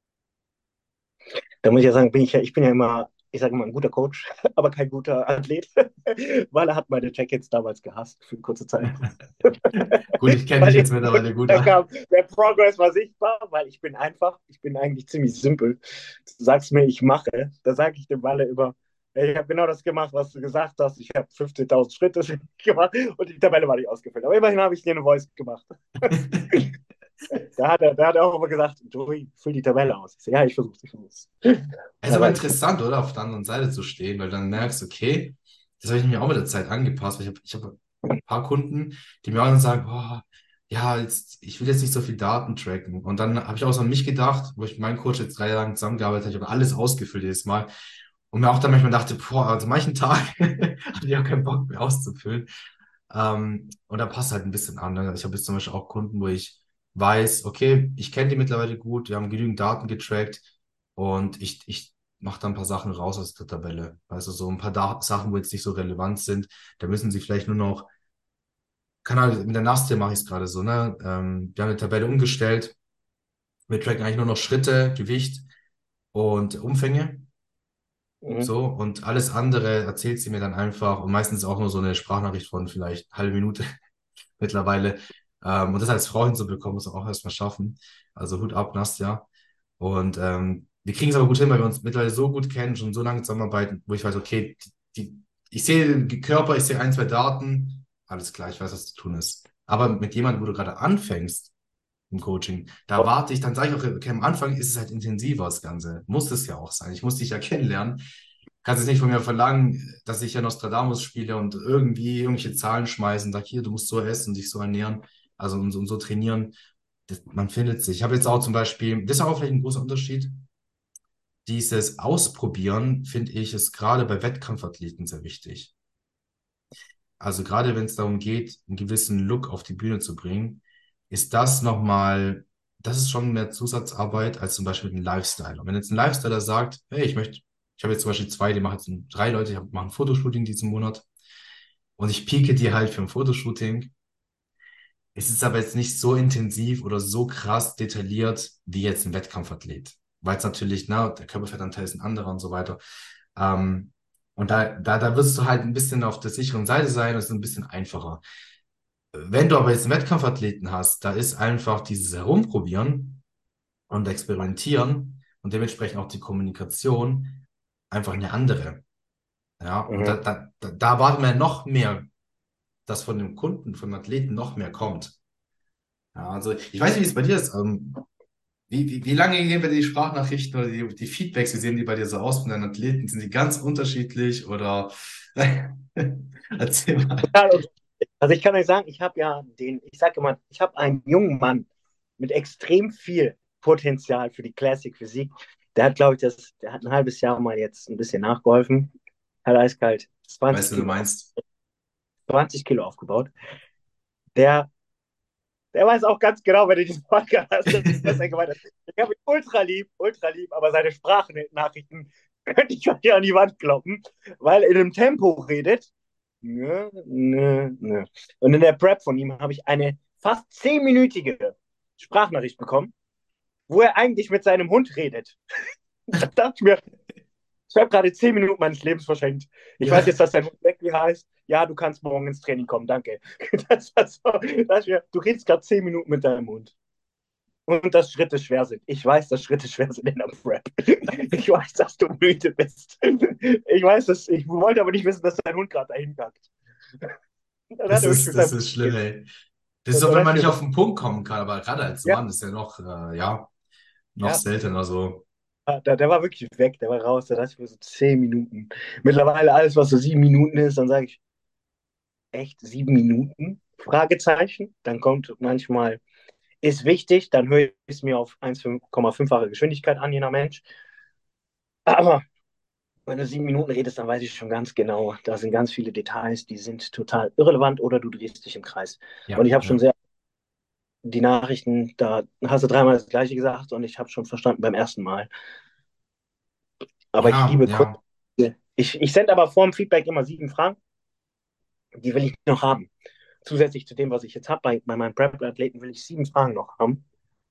Da muss ich ja sagen, ich bin ja immer, ich sage immer, ein guter Coach, aber kein guter Athlet, weil er hat meine Jackets damals gehasst für kurze Zeit. Gut, ich kenne dich Weil jetzt mittlerweile gut. da kam, der Progress war sichtbar, weil ich bin einfach, ich bin eigentlich ziemlich simpel. Du sagst mir, ich mache, da sage ich dem Walle über, ey, ich habe genau das gemacht, was du gesagt hast. Ich habe 15.000 Schritte gemacht und die Tabelle war nicht ausgefüllt. Aber immerhin habe ich dir eine Voice gemacht. Da hat er auch immer gesagt, Joey, füll die Tabelle aus. Ich so, ja, ich versuch's, ich versuch's. Es ist Da aber war ich gut. interessant, oder? Auf der anderen Seite zu stehen, weil dann merkst, okay, das habe ich mir auch mit der Zeit angepasst. Weil ich hab ein paar Kunden, die mir auch dann sagen, boah, ja, ich will jetzt nicht so viel Daten tracken. Und dann habe ich auch so an mich gedacht, wo ich mit meinem Coach jetzt 3 Jahre lang zusammengearbeitet habe, ich habe alles ausgefüllt jedes Mal. Und mir auch dann manchmal dachte, boah, also manchen Tag hatte ich auch keinen Bock mehr auszufüllen. Und da passt halt ein bisschen an. Ne? Ich habe jetzt zum Beispiel auch Kunden, wo ich weiß, okay, ich kenne die mittlerweile gut, wir haben genügend Daten getrackt und ich mache da ein paar Sachen raus aus der Tabelle. Also so ein paar Sachen, wo jetzt nicht so relevant sind. Da müssen sie vielleicht nur noch, keine Ahnung, mit der Nastia mache ich es gerade so, ne? Wir haben eine Tabelle umgestellt. Wir tracken eigentlich nur noch Schritte, Gewicht und Umfänge. Mhm. So, und alles andere erzählt sie mir dann einfach und meistens auch nur so eine Sprachnachricht von vielleicht halbe Minute mittlerweile. Und das als Frau hinzubekommen, muss man auch erstmal schaffen. Also Hut ab, Nastja. Und wir kriegen es aber gut hin, weil wir uns mittlerweile so gut kennen, schon so lange zusammenarbeiten, wo ich weiß, okay, ich sehe den Körper, ich sehe ein, zwei Daten, alles klar, ich weiß, was zu tun ist. Aber mit jemandem, wo du gerade anfängst im Coaching, da warte ich, dann sage ich auch, okay, am Anfang ist es halt intensiver, das Ganze. Muss es ja auch sein. Ich muss dich ja kennenlernen. Kannst jetzt nicht von mir verlangen, dass ich ja Nostradamus spiele und irgendwie irgendwelche Zahlen schmeißen und sag, hier, du musst so essen, dich so ernähren, also und so trainieren. Man findet sich. Ich habe jetzt auch zum Beispiel, das ist auch vielleicht ein großer Unterschied, dieses Ausprobieren, finde ich, ist gerade bei Wettkampfathleten sehr wichtig. Also gerade wenn es darum geht, einen gewissen Look auf die Bühne zu bringen, ist das nochmal, das ist schon mehr Zusatzarbeit als zum Beispiel ein Lifestyle. Und wenn jetzt ein Lifestyler sagt, hey, ich habe jetzt zum Beispiel zwei, die machen jetzt 3 Leute, machen ein Fotoshooting diesen Monat und ich pieke die halt für ein Fotoshooting. Es ist aber jetzt nicht so intensiv oder so krass detailliert wie jetzt ein Wettkampfathlet. Weil es natürlich, na, der Körperfettanteil ist ein anderer und so weiter. Ähm, und da wirst du halt ein bisschen auf der sicheren Seite sein, das ist ein bisschen einfacher. Wenn du aber jetzt einen Wettkampfathleten hast, da ist einfach dieses Herumprobieren und Experimentieren und dementsprechend auch die Kommunikation einfach eine andere. Ja, und Mhm. da erwarten wir noch mehr, dass von dem Kunden, vom Athleten noch mehr kommt. Ja, also ich weiß nicht, wie es bei dir ist. Wie lange gehen wir die Sprachnachrichten oder die Feedbacks, wie sehen die bei dir so aus von deinen Athleten? Sind die ganz unterschiedlich oder erzähl mal. Total. Also ich kann euch sagen, ich sage immer, ich habe einen jungen Mann mit extrem viel Potenzial für die Classic Physik. Der hat, glaube ich, der hat ein halbes Jahr mal jetzt ein bisschen nachgeholfen. Hat eiskalt Weißt 20 du, wie du Kilo, meinst? 20 Kilo aufgebaut. Der, der weiß auch ganz genau, wenn er diesen Podcast hast, was er gemeint hat. Ich habe ihn ultra lieb, aber seine Sprachnachrichten könnte ich hier an die Wand kloppen, weil er in einem Tempo redet. Nö, nö, nö. Und in der Prep von ihm habe ich eine fast 10-minütige Sprachnachricht bekommen, wo er eigentlich mit seinem Hund redet. Da dachte ich mir, ich habe gerade 10 Minuten meines Lebens verschenkt. Ich weiß Ja, jetzt, dass dein Hund Becky heißt. Ja, du kannst morgen ins Training kommen, danke. Du redest gerade 10 Minuten mit deinem Hund. Und dass Schritte schwer sind. Ich weiß, dass Schritte schwer sind in der Prep. Ich weiß, dass du müde bist. Ich wollte aber nicht wissen, dass dein Hund gerade dahin kackt. Dann hat er mich mit das seinem ist schlimm, ey. Das ist Und auch, dann wenn habe ich man mir nicht so, auf den Punkt kommen kann, aber gerade als ja, Mann ist ja noch, ja, noch ja, seltener so. der war wirklich weg, der war raus. Da dachte ich mir so 10 Minuten. Mittlerweile alles, was so 7 Minuten ist, dann sage ich, echt 7 Minuten? Fragezeichen. Dann kommt manchmal, ist wichtig, dann höre ich es mir auf 1,5-fache Geschwindigkeit an, je nach Mensch. Aber wenn du 7 Minuten redest, dann weiß ich schon ganz genau, da sind ganz viele Details, die sind total irrelevant oder du drehst dich im Kreis. Und Ja, ich habe schon ja. sehr die Nachrichten, da hast du dreimal das Gleiche gesagt und ich habe schon verstanden beim ersten Mal. Aber ich Ja, liebe Kurse. ja. Ich sende aber vor dem Feedback immer 7 Fragen, die will ich noch haben. Zusätzlich zu dem, was ich jetzt habe, bei meinen Prep-Athleten will ich 7 Fragen noch haben.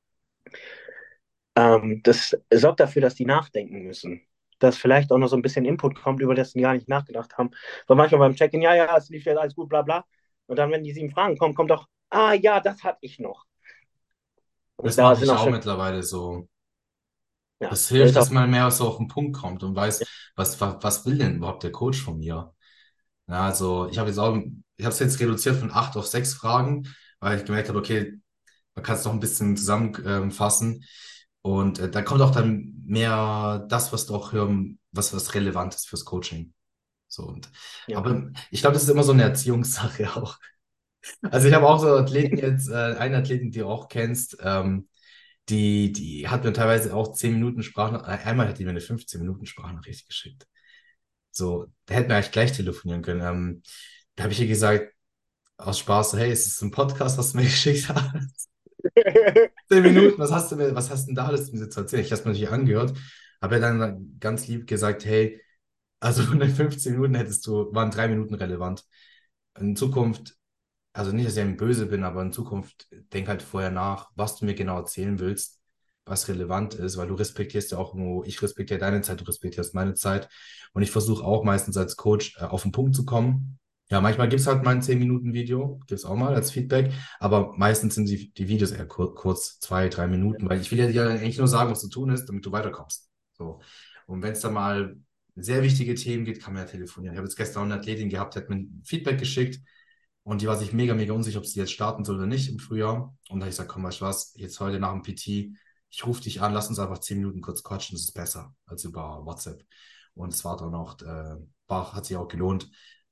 Das sorgt dafür, dass die nachdenken müssen. Dass vielleicht auch noch so ein bisschen Input kommt, über das sie gar nicht nachgedacht haben. Weil manchmal beim Check-in, ja, ja, es lief jetzt alles gut, bla bla. Und dann, wenn die 7 Fragen kommen, kommt doch, ah ja, das hatte ich noch. Und Das da mache sind ich auch auch schon, mittlerweile so. ja, Das da hilft, ist auch, dass man mehr so auf den Punkt kommt und weiß, was will denn überhaupt der Coach von mir? Ja, also ich habe es jetzt reduziert von 8 auf 6 Fragen, weil ich gemerkt habe, okay, man kann es noch ein bisschen zusammenfassen. Und da kommt auch dann mehr das, was du auch hören, was relevant ist fürs Coaching. So ja, aber ich glaube, das ist immer so eine Erziehungssache auch. Also ich habe auch so Athleten jetzt, einen Athleten, die du auch kennst, die hat mir teilweise auch 10 Minuten einmal hat die mir eine 15 Minuten Sprachnachricht geschickt. So, da hätten wir eigentlich gleich telefonieren können. Da habe ich ihr gesagt, aus Spaß, so, hey, es ist ein Podcast, was du mir geschickt hast. 10 Minuten, was hast du denn da alles mir zu erzählen? Ich habe es mir natürlich angehört, habe ja dann ganz lieb gesagt, hey, also von den 15 Minuten waren 3 Minuten relevant. In Zukunft, also nicht, dass ich einem böse bin, aber in Zukunft denk halt vorher nach, was du mir genau erzählen willst, was relevant ist, weil du respektierst ja auch nur, ich respektiere deine Zeit, du respektierst meine Zeit. Und ich versuche auch meistens als Coach auf den Punkt zu kommen. Ja, manchmal gibt es halt mal ein 10 Minuten Video, gibt es auch mal als Feedback, aber meistens sind die Videos eher kurz, 2, 3 Minuten, weil ich will ja dir eigentlich nur sagen, was zu tun ist, damit du weiterkommst. So. Und wenn es dann mal sehr wichtige Themen geht, kann man ja telefonieren. Ich habe jetzt gestern eine Athletin gehabt, die hat mir ein Feedback geschickt und die war sich mega, mega unsicher, ob sie jetzt starten soll oder nicht im Frühjahr. Und da habe ich gesagt, komm, weißt du was, jetzt heute nach dem PT, ich rufe dich an, lass uns einfach 10 Minuten kurz quatschen, das ist besser als über WhatsApp. Und es war dann auch, hat sich auch gelohnt.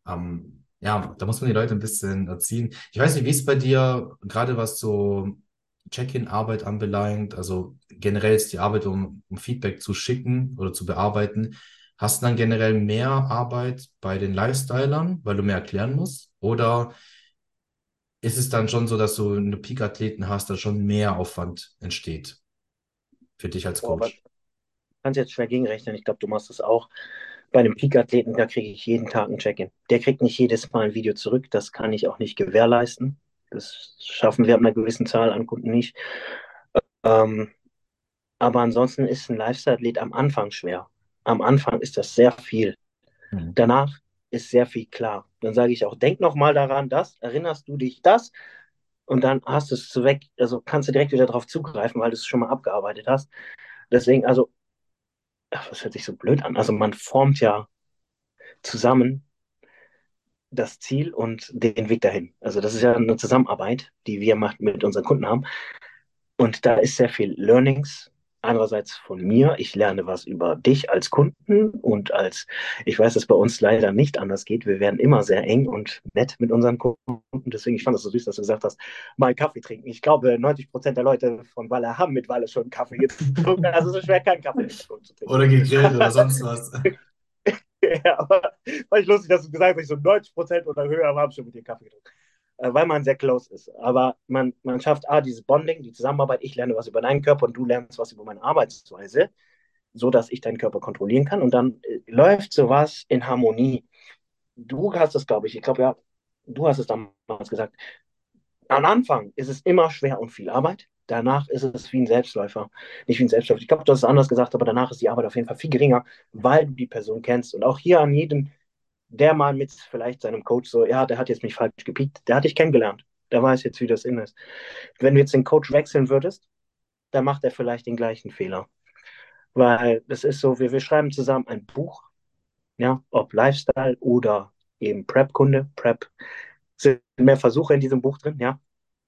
Ja, da muss man die Leute ein bisschen erziehen. Ich weiß nicht, wie es bei dir, gerade was so Check-in-Arbeit anbelangt, also generell ist die Arbeit, um Feedback zu schicken oder zu bearbeiten. Hast du dann generell mehr Arbeit bei den Lifestylern, weil du mehr erklären musst? Oder ist es dann schon so, dass du eine Peak-Athleten hast, da schon mehr Aufwand entsteht für dich als boah, aber Coach? kannst jetzt schwer gegenrechnen. Ich glaube, du machst es auch. Bei einem Peak-Athleten, da kriege ich jeden Tag ein Check-in. Der kriegt nicht jedes Mal ein Video zurück. Das kann ich auch nicht gewährleisten. Das schaffen wir ab einer gewissen Zahl an Kunden nicht. Ähm, aber ansonsten ist ein Lifestyle-Athlet am Anfang schwer. Am Anfang ist das sehr viel. Mhm. Danach ist sehr viel klar. Dann sage ich auch, denk noch mal daran, das, erinnerst du dich das? Und dann hast du es zu weg, also kannst du direkt wieder darauf zugreifen, weil du es schon mal abgearbeitet hast. Deswegen, also, ach, was hört sich so blöd an? Also man formt ja zusammen das Ziel und den Weg dahin. Also das ist ja eine Zusammenarbeit, die wir mit unseren Kunden haben. Und da ist sehr viel Learnings. Andererseits von mir, ich lerne was über dich als Kunden und ich weiß, dass bei uns leider nicht anders geht. Wir werden immer sehr eng und nett mit unseren Kunden. Deswegen, ich fand es so süß, dass du gesagt hast, mal einen Kaffee trinken. Ich glaube, 90% der Leute von Walle haben mit Walle schon einen Kaffee getrunken. Also es ist schwer, keinen Kaffee mit uns zu trinken. Oder gegrillt oder sonst was. Ja, aber war ich lustig, dass du gesagt hast, so 90% oder höher haben schon mit dir Kaffee getrunken. Weil man sehr close ist. Aber man schafft A, dieses Bonding, die Zusammenarbeit. Ich lerne was über deinen Körper und du lernst was über meine Arbeitsweise, so dass ich deinen Körper kontrollieren kann. Und dann läuft sowas in Harmonie. Du hast es, glaube ich glaube ja, du hast es damals gesagt. Am Anfang ist es immer schwer und viel Arbeit. Danach ist es wie ein Selbstläufer. Nicht wie ein Selbstläufer. Ich glaube, du hast es anders gesagt, aber danach ist die Arbeit auf jeden Fall viel geringer, weil du die Person kennst. Und auch hier an jeden, der mal mit vielleicht seinem Coach so, ja, der hat jetzt mich falsch gepiekt, der hat dich kennengelernt. Der weiß jetzt, wie das in ist. Wenn du jetzt den Coach wechseln würdest, dann macht er vielleicht den gleichen Fehler. Weil es ist so, wir schreiben zusammen ein Buch, ja, ob Lifestyle oder eben Prep-Kunde. Prep sind mehr Versuche in diesem Buch drin, ja.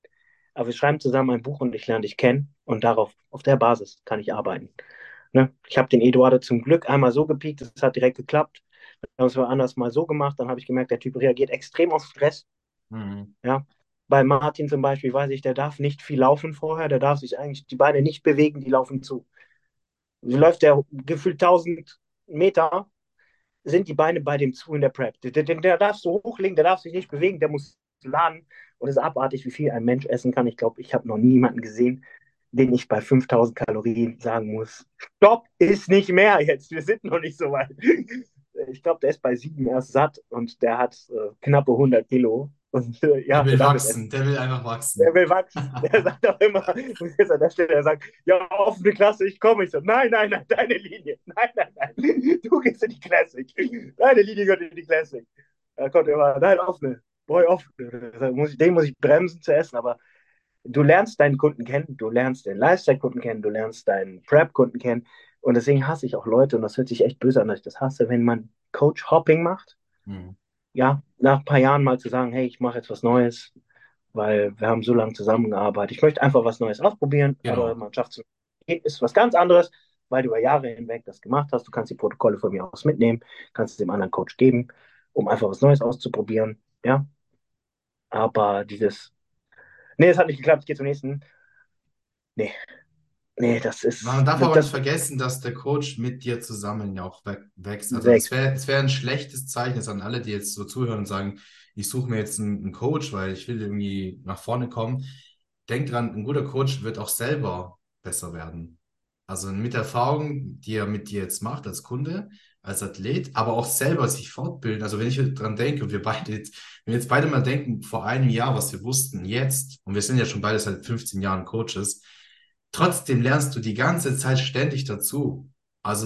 aber wir schreiben zusammen ein Buch und ich lerne dich kennen und auf der Basis kann ich arbeiten. Ne? Ich habe den Eduardo zum Glück einmal so gepiekt, es hat direkt geklappt. Dann haben wir anders mal so gemacht, dann habe ich gemerkt, der Typ reagiert extrem auf Stress. Mhm. Ja? Bei Martin zum Beispiel weiß ich, der darf nicht viel laufen vorher, der darf sich eigentlich die Beine nicht bewegen, die laufen zu. So läuft der gefühlt 1000 Meter, sind die Beine bei dem zu in der Prep. Der darf so hochlegen, der darf sich nicht bewegen, der muss laden. Und es ist abartig, wie viel ein Mensch essen kann. Ich glaube, ich habe noch nie jemanden gesehen, den ich bei 5000 Kalorien sagen muss: Stopp, ist nicht mehr jetzt, wir sind noch nicht so weit. Ich glaube, der ist bei 7 erst satt und der hat knappe 100 Kilo. Und Der ja, der will darf jetzt essen. wachsen, der will einfach Der wachsen. will wachsen. Der sagt auch immer, und jetzt an der Stelle, er sagt, ja, offene Klasse, ich komme. Ich so, nein, nein, nein, deine Linie. Nein, nein, nein. Du gehst in die Classic. Deine Linie gehört in die Classic. Er kommt immer, nein, offene. Boy, offene. Den muss ich bremsen zu essen, aber du lernst deinen Kunden kennen, du lernst den Lifestyle-Kunden kennen, du lernst deinen Prep-Kunden kennen. Und deswegen hasse ich auch Leute, und das hört sich echt böse an, dass ich das hasse, wenn man Coach-Hopping macht. Mhm. Ja, nach ein paar Jahren mal zu sagen, hey, ich mache jetzt was Neues, weil wir haben so lange zusammengearbeitet. Ich möchte einfach was Neues ausprobieren, aber Genau. man schafft es. Ist was ganz anderes, weil du über Jahre hinweg das gemacht hast. Du kannst die Protokolle von mir aus mitnehmen, kannst es dem anderen Coach geben, um einfach was Neues auszuprobieren. Ja, aber nee, es hat nicht geklappt, ich gehe zum nächsten. Nee, nee, Man darf aber nicht das vergessen, dass der Coach mit dir zusammen ja auch wächst. Also wächst. das wär ein schlechtes Zeichen jetzt an alle, die jetzt so zuhören und sagen, ich suche mir jetzt einen Coach, weil ich will irgendwie nach vorne kommen. Denk dran, ein guter Coach wird auch selber besser werden. Also mit der Erfahrung, die er mit dir jetzt macht als Kunde, als Athlet, aber auch selber sich fortbilden. Also wenn ich dran denke und wir beide jetzt, wenn wir jetzt beide mal denken, vor einem Jahr, was wir wussten, jetzt, und wir sind ja schon beide seit 15 Jahren Coaches, trotzdem lernst du die ganze Zeit ständig dazu. Also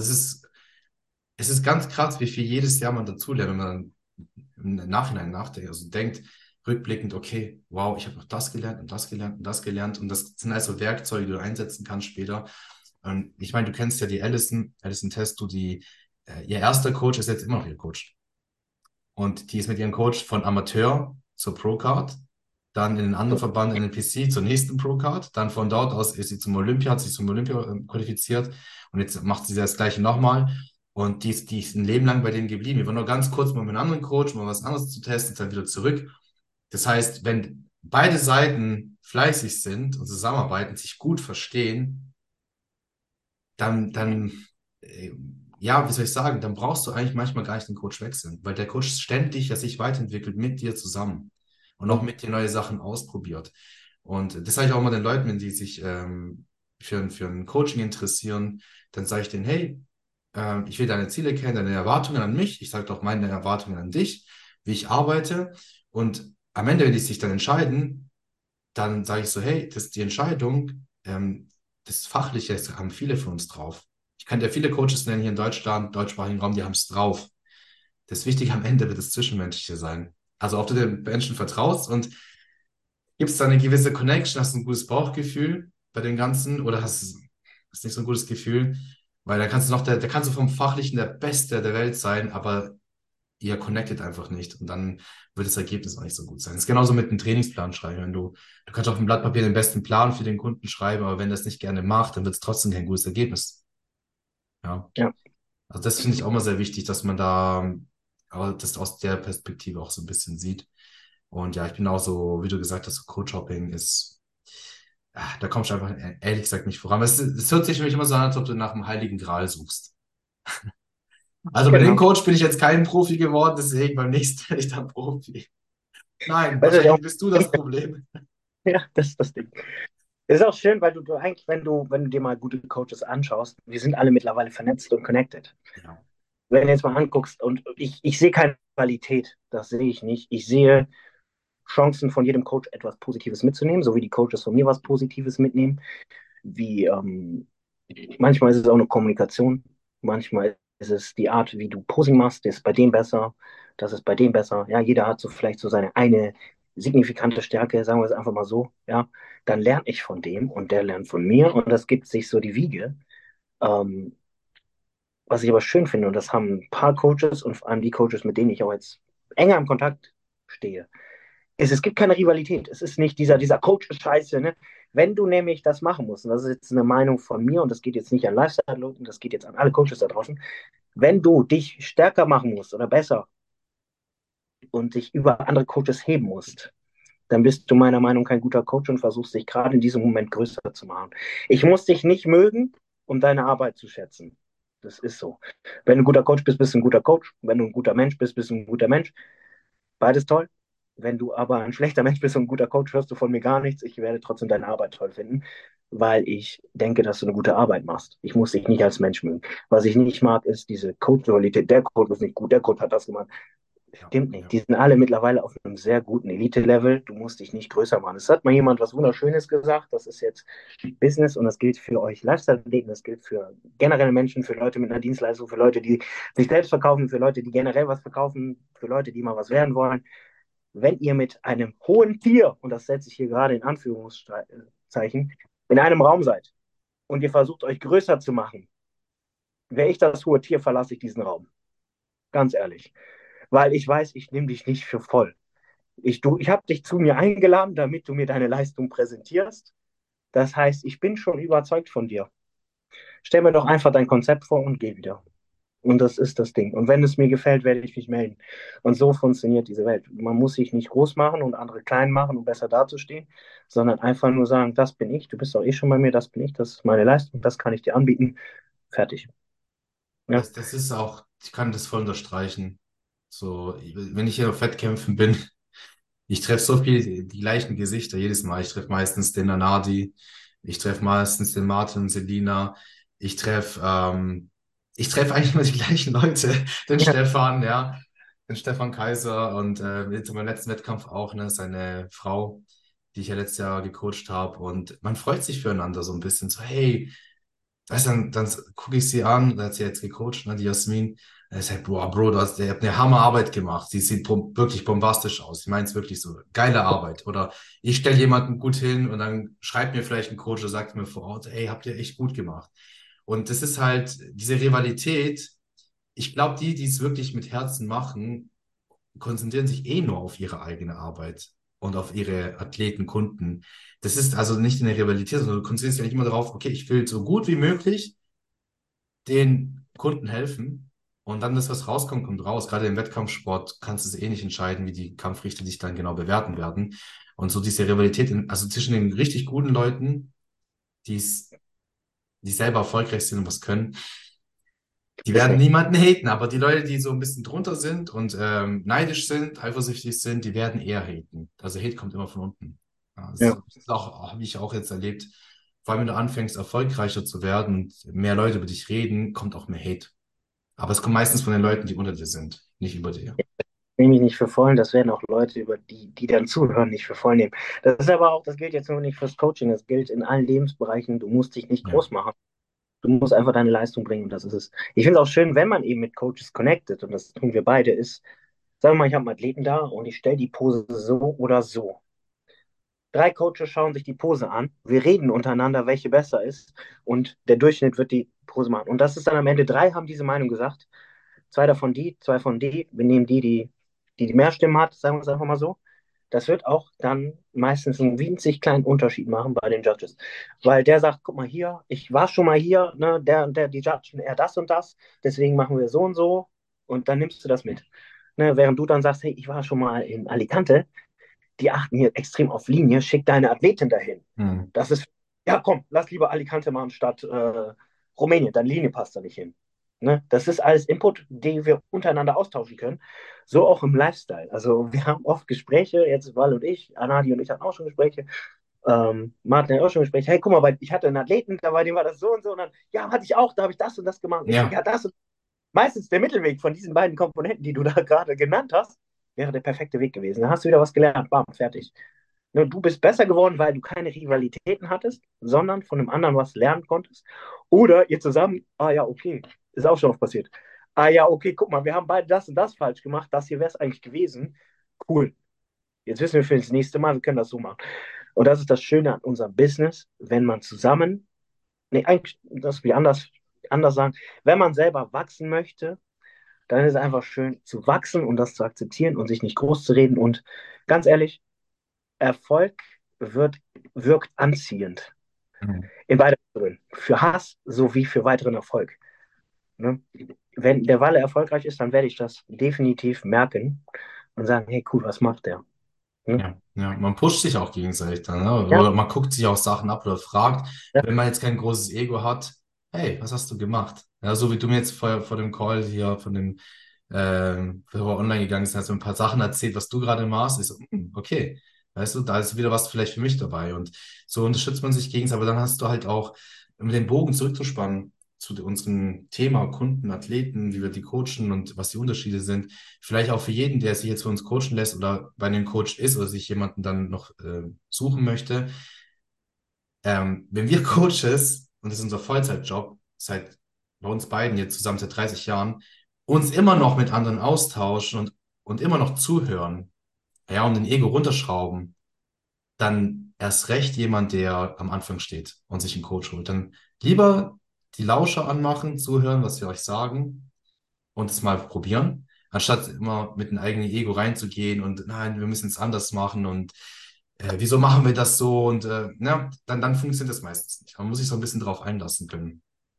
es ist ganz krass, wie viel jedes Jahr man dazu lernt, wenn man im Nachhinein nachdenkt, also denkt, rückblickend, okay, wow, ich habe noch das gelernt und das gelernt und das gelernt und das sind also Werkzeuge, die du einsetzen kannst später. Und ich meine, du kennst ja die Alison Testo, ihr erster Coach ist jetzt immer noch ihr Coach. Und die ist mit ihrem Coach von Amateur zur Pro-Card, dann in den anderen Verband NNPC zur nächsten Pro-Card, dann von dort aus ist sie zum Olympia, hat sich zum Olympia qualifiziert und jetzt macht sie das Gleiche nochmal. Und die ist ein Leben lang bei denen geblieben. Die war nur ganz kurz mal mit einem anderen Coach, mal was anderes zu testen, dann wieder zurück. Das heißt, wenn beide Seiten fleißig sind und zusammenarbeiten, sich gut verstehen, dann, äh, ja, wie soll ich sagen, dann brauchst du eigentlich manchmal gar nicht den Coach wechseln, weil der Coach ständig ja sich weiterentwickelt mit dir zusammen und auch mit dir neue Sachen ausprobiert. Und das sage ich auch immer den Leuten, wenn die sich für ein Coaching interessieren, dann sage ich denen, hey, ich will deine Ziele kennen, deine Erwartungen an mich, ich sage doch meine Erwartungen an dich, wie ich arbeite und am Ende, wenn die sich dann entscheiden, dann sage ich so, hey, das ist die Entscheidung, das Fachliche das haben viele von uns drauf. Ich kann dir viele Coaches nennen hier in Deutschland, deutschsprachigen Raum, die haben es drauf. Das Wichtige am Ende wird das Zwischenmenschliche sein. Also ob du den Menschen vertraust und gibst da eine gewisse Connection, hast ein gutes Bauchgefühl bei den Ganzen oder hast nicht so ein gutes Gefühl, weil da kannst du da kannst du vom Fachlichen der Beste der Welt sein, aber ihr connectet einfach nicht und dann wird das Ergebnis auch nicht so gut sein. Es ist genauso mit einem Trainingsplan schreiben. Du kannst auf dem Blatt Papier den besten Plan für den Kunden schreiben, aber wenn das nicht gerne macht, dann wird es trotzdem kein gutes Ergebnis. Ja. Ja, Also das finde ich auch mal sehr wichtig, dass man da aber das aus der Perspektive auch so ein bisschen sieht. Und ja, ich bin auch so, wie du gesagt hast, so Coach-Hopping ist, da kommst du einfach ehrlich gesagt nicht voran. Es hört sich für mich immer so an, als ob du nach dem Heiligen Gral suchst. Also bei dem genau. Coach bin ich jetzt kein Profi geworden, deswegen beim nächsten werde ich dann Profi. Nein, Weißt du, was ich auch, wahrscheinlich bist du das Problem. ja, das ist das Ding. Es ist auch schön, weil du eigentlich, wenn du dir mal gute Coaches anschaust, wir sind alle mittlerweile vernetzt und connected. Ja. Wenn du jetzt mal anguckst, und ich sehe keine Qualität, das sehe ich nicht. Ich sehe Chancen von jedem Coach etwas Positives mitzunehmen, so wie die Coaches von mir was Positives mitnehmen. Wie manchmal ist es auch eine Kommunikation, manchmal ist es die Art, wie du Posing machst, das ist bei dem besser, das ist bei dem besser. Ja, jeder hat so vielleicht so seine eine signifikante Stärke, sagen wir es einfach mal so. Ja, dann lerne ich von dem und der lernt von mir und das gibt sich so die Wiege. Ähm, Was ich aber schön finde, und das haben ein paar Coaches und vor allem die Coaches, mit denen ich auch jetzt enger im Kontakt stehe, Es gibt keine Rivalität. Es ist nicht dieser Coach ist scheiße. Ne? Wenn du nämlich das machen musst, und das ist jetzt eine Meinung von mir, und das geht jetzt nicht an Lifestyle-Leuten, das geht jetzt an alle Coaches da draußen, wenn du dich stärker machen musst oder besser und dich über andere Coaches heben musst, dann bist du meiner Meinung nach kein guter Coach und versuchst dich gerade in diesem Moment größer zu machen. Ich muss dich nicht mögen, um deine Arbeit zu schätzen. Das ist so. Wenn du ein guter Coach bist, bist du ein guter Coach. Wenn du ein guter Mensch bist, bist du ein guter Mensch. Beides toll. Wenn du aber ein schlechter Mensch bist und ein guter Coach, hörst du von mir gar nichts. Ich werde trotzdem deine Arbeit toll finden, weil ich denke, dass du eine gute Arbeit machst. Ich muss dich nicht als Mensch mögen. Was ich nicht mag, ist diese Coach-Dualität. Der Coach ist nicht gut, der Coach hat das gemacht. Ja, Stimmt nicht. ja. Die sind alle mittlerweile auf einem sehr guten Elite-Level. Du musst dich nicht größer machen. Es hat mal jemand was Wunderschönes gesagt. Das ist jetzt Business und das gilt für euch Lifestyle-Athleten, das gilt für generelle Menschen, für Leute mit einer Dienstleistung, für Leute, die sich selbst verkaufen, für Leute, die generell was verkaufen, für Leute, die mal was werden wollen. Wenn ihr mit einem hohen Tier, und das setze ich hier gerade in Anführungszeichen, in einem Raum seid und ihr versucht euch größer zu machen, wäre ich das hohe Tier, verlasse ich diesen Raum. Ganz ehrlich. Weil ich weiß, ich nehme dich nicht für voll. Ich habe dich zu mir eingeladen, damit du mir deine Leistung präsentierst. Das heißt, ich bin schon überzeugt von dir. Stell mir doch einfach dein Konzept vor und geh wieder. Und das ist das Ding. Und wenn es mir gefällt, werde ich mich melden. Und so funktioniert diese Welt. Man muss sich nicht groß machen und andere klein machen, um besser dazustehen, sondern einfach nur sagen, das bin ich, du bist doch eh schon bei mir, das bin ich, das ist meine Leistung, das kann ich dir anbieten. Fertig. Ja, Das ist auch, ich kann das voll unterstreichen. So, wenn ich hier auf Wettkämpfen bin, ich treffe so viel die gleichen Gesichter jedes Mal. Ich treffe meistens den Nanadi, ich treffe meistens den Martin und Selina, ich treffe ich treffe eigentlich immer die gleichen Leute, den ja, Stefan, ja, den Stefan Kaiser und jetzt in meinem letzten Wettkampf auch, ne, seine Frau, die ich ja letztes Jahr gecoacht habe und man freut sich füreinander so ein bisschen, so hey, weißt du, dann gucke ich sie an, da hat sie jetzt gecoacht, ne, die Jasmin. Er sagt, boah, Bro, ihr habt eine Hammerarbeit gemacht. Sie sieht wirklich bombastisch aus. Ich meine es wirklich so. Geile Arbeit. Oder ich stelle jemanden gut hin und dann schreibt mir vielleicht ein Coach oder sagt mir vor Ort, ey, habt ihr echt gut gemacht. Und das ist halt diese Rivalität. Ich glaube, die es wirklich mit Herzen machen, konzentrieren sich eh nur auf ihre eigene Arbeit und auf ihre Athleten, Kunden. Das ist also nicht eine Rivalität, sondern du konzentrierst dich eigentlich immer darauf, okay, ich will so gut wie möglich den Kunden helfen und dann das, was rauskommt, kommt raus. Gerade im Wettkampfsport kannst du es eh nicht entscheiden, wie die Kampfrichter dich dann genau bewerten werden. Und so diese Rivalität, also zwischen den richtig guten Leuten, die's, die selber erfolgreich sind und was können, die ist werden nicht. niemanden haten, aber die Leute, die so ein bisschen drunter sind und neidisch sind, eifersüchtig sind, die werden eher haten. Also Hate kommt immer von unten. Ja, Ja. das ist auch, habe ich auch jetzt erlebt. Vor allem, wenn du anfängst, erfolgreicher zu werden und mehr Leute über dich reden, kommt auch mehr Hate. Aber es kommt meistens von den Leuten, die unter dir sind, nicht über dir. Nehme ich nicht für voll. Das werden auch Leute, über die dann zuhören, nicht für voll nehmen. Das ist aber auch, das gilt jetzt nur nicht fürs Coaching, das gilt in allen Lebensbereichen. Du musst dich nicht Ja. groß machen. Du musst einfach deine Leistung bringen und das ist es. Ich finde es auch schön, wenn man eben mit Coaches connected und das tun wir beide, ist, sagen wir mal, ich habe einen Athleten da und ich stelle die Pose so oder so. Drei Coaches schauen sich die Pose an. Wir reden untereinander, welche besser ist. Und der Durchschnitt wird die Pose machen. Und das ist dann am Ende, drei haben diese Meinung gesagt. Zwei davon die, zwei von die. Wir nehmen die mehr Stimmen hat, sagen wir es einfach mal so. Das wird auch dann meistens einen winzig kleinen Unterschied machen bei den Judges. Weil der sagt, guck mal hier, ich war schon mal hier, ne, die judgen eher das und das, deswegen machen wir so und so und dann nimmst du das mit. Ne, während du dann sagst, hey, ich war schon mal in Alicante, die achten hier extrem auf Linie, schick deine Athletin dahin. Hm. Das ist, ja komm, lass lieber Alicante machen statt Rumänien, deine Linie passt da nicht hin. Ne? Das ist alles Input, den wir untereinander austauschen können. So auch im Lifestyle. Also wir haben oft Gespräche, jetzt Val und ich, Anadi und ich hatten auch schon Gespräche, Martin hat auch schon Gespräche, hey, guck mal, ich hatte einen Athleten, da bei dem war das so und so und dann, ja, hatte ich auch, da habe ich das und das gemacht. Ich so, Ja, ja, das und meistens der Mittelweg von diesen beiden Komponenten, die du da gerade genannt hast, wäre der perfekte Weg gewesen. Da hast du wieder was gelernt, bam, fertig. Ne, du bist besser geworden, weil du keine Rivalitäten hattest, sondern von einem anderen was lernen konntest. Oder ihr zusammen, ah ja, okay, ist auch schon oft passiert. Ah ja, okay, guck mal, wir haben beide das und das falsch gemacht, das hier wäre es eigentlich gewesen. Cool. Jetzt wissen wir für das nächste Mal, wir können das so machen. Und das ist das Schöne an unserem Business, wenn man zusammen, nee, eigentlich, das will ich anders sagen, wenn man selber wachsen möchte, dann ist es einfach schön zu wachsen und das zu akzeptieren und sich nicht groß zu reden. Und ganz ehrlich, Erfolg wird, wirkt anziehend Mhm. in beide Richtungen. Für Hass sowie für weiteren Erfolg. Ne? Wenn der Walle erfolgreich ist, dann werde ich das definitiv merken und sagen, hey, cool, was macht der? Ne? Ja, ja, man pusht sich auch gegenseitig dann, ne? Ja, Oder man guckt sich auch Sachen ab oder fragt, ja, wenn man jetzt kein großes Ego hat, hey, was hast du gemacht? Ja, so wie du mir jetzt vor dem Call hier von dem, bevor wir online gegangen sind, hast du ein paar Sachen erzählt, was du gerade machst. Ich so, okay, weißt du, da ist wieder was vielleicht für mich dabei. Und so unterstützt man sich gegenseitig, aber dann hast du halt auch, um den Bogen zurückzuspannen zu unserem Thema Kunden, Athleten, wie wir die coachen und was die Unterschiede sind. Vielleicht auch für jeden, der sich jetzt für uns coachen lässt oder bei einem Coach ist oder sich jemanden dann noch suchen möchte. Wenn wir Coaches, und das ist unser Vollzeitjob, seit bei uns beiden jetzt zusammen seit 30 Jahren, uns immer noch mit anderen austauschen und immer noch zuhören, ja, und den Ego runterschrauben, dann erst recht jemand, der am Anfang steht und sich einen Coach holt. Dann lieber die Lauscher anmachen, zuhören, was wir euch sagen und es mal probieren, anstatt immer mit einem eigenen Ego reinzugehen und nein, wir müssen es anders machen und wieso machen wir das so und dann funktioniert das meistens nicht. Man muss sich so ein bisschen drauf einlassen können.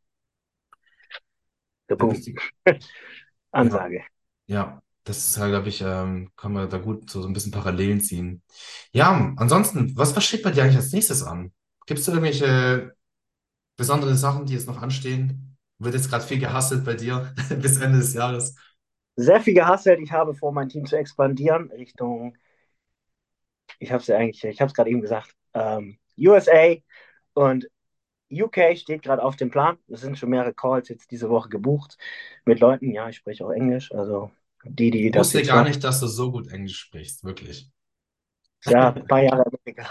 der Der Boom. wichtige, ja, Ansage. ja, das ist halt, glaube ich, kann man da gut so ein bisschen Parallelen ziehen. Ja, ansonsten, was steht bei dir eigentlich als nächstes an? Gibt es da irgendwelche besondere Sachen, die jetzt noch anstehen? Wird jetzt gerade viel gehustelt bei dir bis Ende des Jahres? Sehr viel gehasselt. Ich habe vor, mein Team zu expandieren Richtung, ich habe es gerade eben gesagt, USA und UK steht gerade auf dem Plan. Es sind schon mehrere Calls jetzt diese Woche gebucht mit Leuten. Ja, ich spreche auch Englisch, also die Ich das wusste jetzt gar hören. nicht, dass du so gut Englisch sprichst, wirklich. Ja, ein paar Jahre Amerika.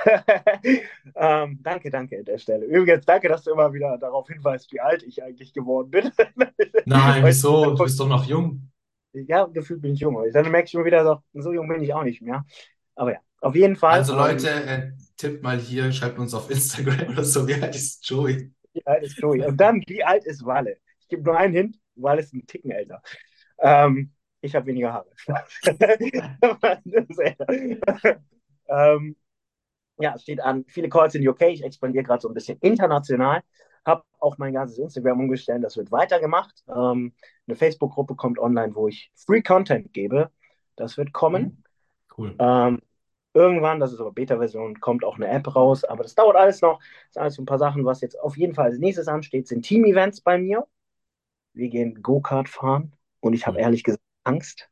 Danke, danke an der Stelle. Übrigens, danke, dass du immer wieder darauf hinweist, wie alt ich eigentlich geworden bin. Nein, Weil wieso? Du bist doch noch jung. ja, gefühlt bin ich jung. Dann merke ich immer wieder, so jung bin ich auch nicht mehr. Aber ja, auf jeden Fall, Also Leute, tippt mal hier, schreibt uns auf Instagram oder so, wie alt ist Joey? wie alt ist Joey? Und dann, wie alt ist Walle? Ich gebe nur einen Hint, Walle ist ein Ticken älter. Ähm, ich habe weniger Haare. Das ist älter. ähm, ja, es steht an, viele Calls in UK. Ich expandiere gerade so ein bisschen international. Habe auch mein ganzes Instagram umgestellt. Das wird weitergemacht. Eine Facebook-Gruppe kommt online, wo ich Free Content gebe. Das wird kommen. Hm? Cool. Ähm, irgendwann, das ist aber Beta-Version, kommt auch eine App raus. Aber das dauert alles noch. Das sind alles so ein paar Sachen. Was jetzt auf jeden Fall als nächstes ansteht, sind Team-Events bei mir. Wir gehen Go-Kart fahren. Und ich habe Cool. ehrlich gesagt Angst.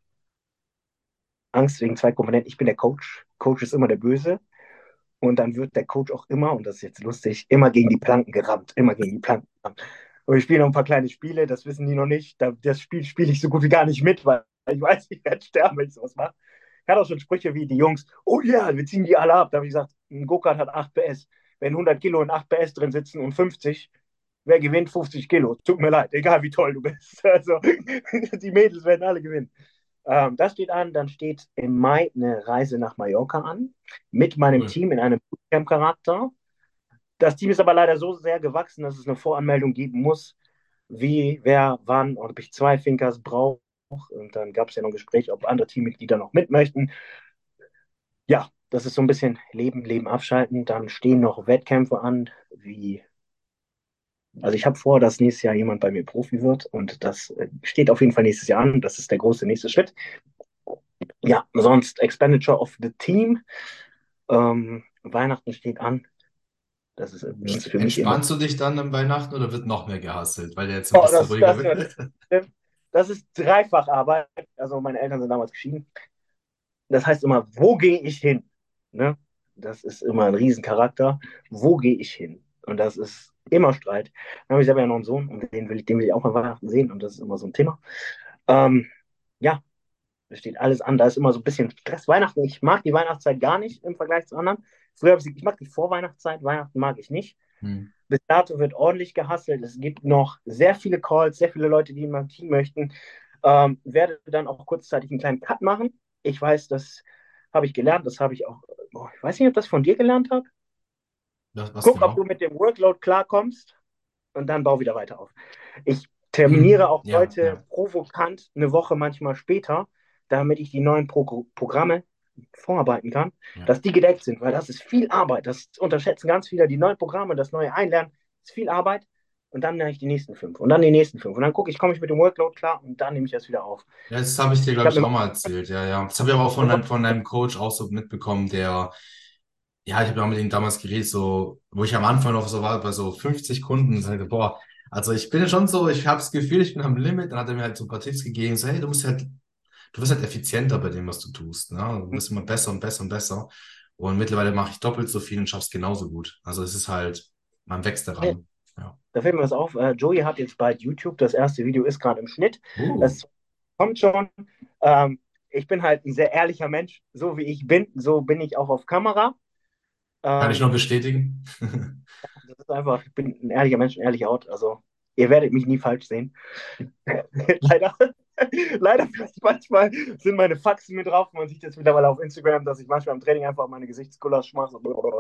Angst wegen zwei Komponenten. Ich bin der Coach. Coach ist immer der Böse. Und dann wird der Coach auch immer, und das ist jetzt lustig, immer gegen die Planken gerammt. Immer gegen die Planken gerammt. Und wir spielen noch ein paar kleine Spiele, das wissen die noch nicht. Das Spiel spiele ich so gut wie gar nicht mit, weil ich weiß, ich werde sterben, wenn ich sowas mache. Ich hatte auch schon Sprüche wie die Jungs, oh ja, yeah, wir ziehen die alle ab. Da habe ich gesagt, ein Go-Kart hat 8 PS. Wenn 100 Kilo in 8 PS drin sitzen und 50, wer gewinnt 50 Kilo? Tut mir leid, egal wie toll du bist. Also, die Mädels werden alle gewinnen. Das steht an. Dann steht im Mai eine Reise nach Mallorca an mit meinem Cool. Team in einem Bootcamp-Charakter. Das Team ist aber leider so sehr gewachsen, dass es eine Voranmeldung geben muss, wie, wer, wann und ob ich zwei Finkers brauche. Und dann gab es ja noch ein Gespräch, ob andere Teammitglieder noch mit möchten. Ja, das ist so ein bisschen Leben, Leben abschalten. Dann stehen noch Wettkämpfe an, wie, also ich habe vor, dass nächstes Jahr jemand bei mir Profi wird und das steht auf jeden Fall nächstes Jahr an. Das ist der große nächste Schritt. Ja, sonst Expenditure of the Team. Weihnachten steht an. Das ist übrigens für mich immer. Entspannst du dich dann an Weihnachten oder wird noch mehr gehustelt, weil der jetzt so ein Oh, bisschen ruhiger wird? das ist dreifach Arbeit. Also meine Eltern sind damals geschieden. Das heißt immer, wo gehe ich hin? Ne? Das ist immer ein Riesencharakter. Wo gehe ich hin? Und das ist immer Streit. Dann habe ich selber ja noch einen Sohn und den will ich auch mal Weihnachten sehen und das ist immer so ein Thema. Ähm, ja, da steht alles an. Da ist immer so ein bisschen Stress. Weihnachten, ich mag die Weihnachtszeit gar nicht im Vergleich zu anderen. Früher habe ich mag die Vorweihnachtszeit, Weihnachten mag ich nicht. Hm. Bis dato wird ordentlich gehustelt. Es gibt noch sehr viele Calls, sehr viele Leute, die in meinem Team möchten. Werde dann auch kurzzeitig einen kleinen Cut machen. Ich weiß, das habe ich gelernt. Das habe ich auch. Oh, ich weiß nicht, ob ich das von dir gelernt habe. Was Guck, ob du genau? mit dem Workload klarkommst und dann bau wieder weiter auf. Ich Terminiere auch Ja, heute ja, provokant eine Woche manchmal später, damit ich die neuen Programme vorarbeiten kann, ja. dass die gedeckt sind, weil das ist viel Arbeit. Das unterschätzen ganz viele. Die neuen Programme, das neue Einlernen, ist viel Arbeit. Und dann nehme ich die nächsten 5 und dann die nächsten 5. Und dann gucke ich, komme ich mit dem Workload klar und dann nehme ich das wieder auf. Ja, das habe ich dir, Ich glaube habe ich, mir auch mal erzählt. Ja, ja. Das habe ich aber auch mal, von einem Coach auch so mitbekommen, der, ja, ich habe ja auch mit ihm damals geredet, so, wo ich am Anfang noch so war, bei so 50 Kunden, und sagte, boah, also ich bin ja schon so, ich habe das Gefühl, ich bin am Limit. Dann hat er mir halt so ein paar Tipps gegeben, so, hey, du wirst halt effizienter bei dem, was du tust, ne? Du wirst immer besser und besser und besser. Und mittlerweile mache ich doppelt so viel und schaff's genauso gut. Also es ist halt, man wächst daran. Ja. da fällt mir was auf. Joey hat jetzt bald YouTube. Das erste Video ist gerade im Schnitt. Uh, Es kommt schon. Ähm, Ich bin halt ein sehr ehrlicher Mensch. So wie ich bin, so bin ich auch auf Kamera. kann ich nur Ähm, bestätigen. Das ist einfach, ich bin ein ehrlicher Mensch, ein ehrlicher Haut. Also, ihr werdet mich nie falsch sehen. Leider. Leider vielleicht manchmal sind meine Faxen mit drauf. Man sieht jetzt mittlerweile auf Instagram, dass ich manchmal im Training einfach meine Gesichtsgulasch mache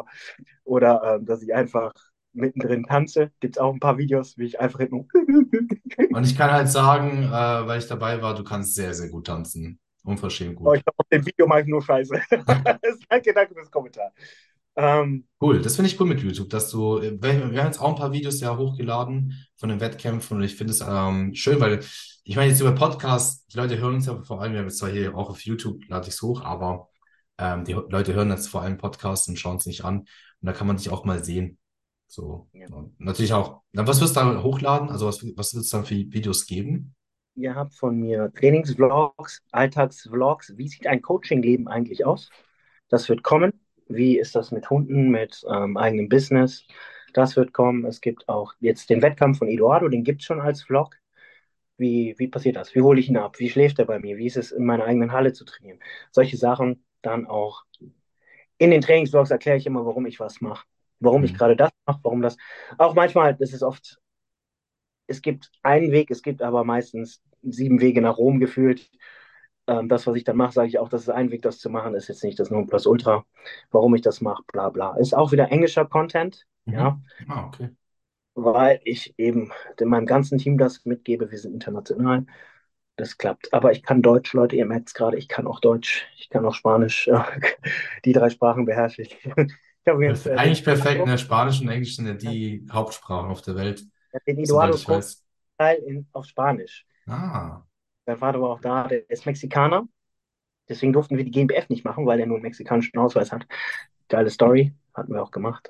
oder dass ich einfach mittendrin tanze. Gibt es auch ein paar Videos, wie ich einfach hinten. Und ich kann halt sagen, weil ich dabei war, du kannst sehr, sehr gut tanzen. Unverschämt Oh, gut. ich glaube, auf dem Video mache ich nur Scheiße. Danke, danke fürs Kommentar. Ähm, Cool, das finde ich cool mit YouTube, dass du, wir haben jetzt auch ein paar Videos ja hochgeladen von den Wettkämpfen und ich finde es schön, weil ich meine jetzt über Podcasts, die Leute hören uns ja vor allem, wir haben jetzt zwar hier auch auf YouTube, lade ich es hoch, aber die Leute hören jetzt vor allem Podcasts und schauen es nicht an und da kann man dich auch mal sehen. So, ja. und natürlich auch, na, was wirst du da hochladen? Also was wird es dann für Videos geben? Ihr habt von mir Trainingsvlogs, Alltagsvlogs. Wie sieht ein Coaching-Leben eigentlich aus? Das wird kommen. Wie ist das mit Hunden, mit eigenem Business? Das wird kommen. Es gibt auch jetzt den Wettkampf von Eduardo, den gibt es schon als Vlog. Wie passiert das? Wie hole ich ihn ab? Wie schläft er bei mir? Wie ist es, in meiner eigenen Halle zu trainieren? Solche Sachen dann auch. In den Trainingsvlogs erkläre ich immer, warum ich was mache. Warum ich Hm. gerade das mache, warum das. Auch manchmal, das ist oft, es gibt einen Weg, es gibt aber meistens 7 Wege nach Rom gefühlt. Das, was ich dann mache, sage ich auch, das ist ein Weg, das zu machen, ist jetzt nicht das Nonplusultra. Warum ich das mache, bla bla. Ist auch wieder englischer Content, ja, Mhm. Ah, okay. weil ich eben in meinem ganzen Team das mitgebe. Wir sind international. Das klappt. Aber ich kann Deutsch, Leute, ihr merkt es gerade, ich kann auch Deutsch, ich kann auch Spanisch. Die 3 Sprachen beherrsche ich. Ich habe jetzt den Eigentlich perfekt, Eduardo, ne? Spanisch und Englisch sind ja die Hauptsprachen auf der Welt, den soweit Eduardo ich Coach weiß. auf Spanisch. Ah. Mein Vater war auch da, der ist Mexikaner. Deswegen durften wir die GmbF nicht machen, weil er nur einen mexikanischen Ausweis hat. Geile Story, hatten wir auch gemacht.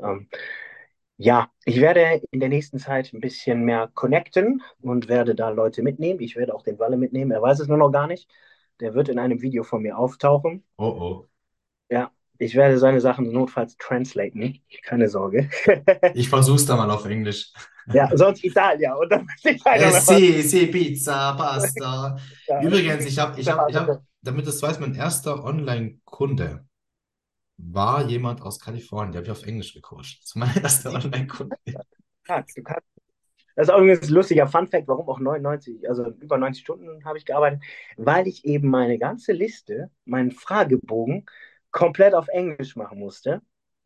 Ja, ich werde in der nächsten Zeit ein bisschen mehr connecten und werde da Leute mitnehmen. Ich werde auch den Walle mitnehmen. Er weiß es nur noch gar nicht. Der wird in einem Video von mir auftauchen. Oh oh. Ja, ich werde seine Sachen notfalls translaten. Keine Sorge. Ich versuch's da mal auf Englisch. Ja, sonst Italia und dann weiß ich keiner mehr was. Sì, sì, Pizza, Pasta. Ja, Übrigens, damit das weiß, mein erster Online-Kunde war jemand aus Kalifornien, der habe ich auf Englisch gecoacht. Das ist mein erster Online-Kunde. du kannst. Das ist auch übrigens ein lustiger Funfact, warum auch 99, also über 90 Stunden habe ich gearbeitet, weil ich eben meine ganze Liste, meinen Fragebogen komplett auf Englisch machen musste.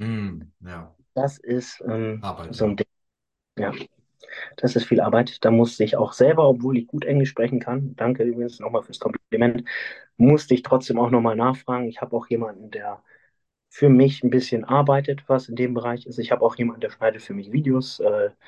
Ja, Das ist Arbeit, so ein ja. Ding. Ja, das ist viel Arbeit. Da musste ich auch selber, obwohl ich gut Englisch sprechen kann, danke übrigens nochmal fürs Kompliment, musste ich trotzdem auch nochmal nachfragen. Ich habe auch jemanden, der für mich ein bisschen arbeitet, was in dem Bereich ist. Ich habe auch jemanden, der schneidet für mich Videos.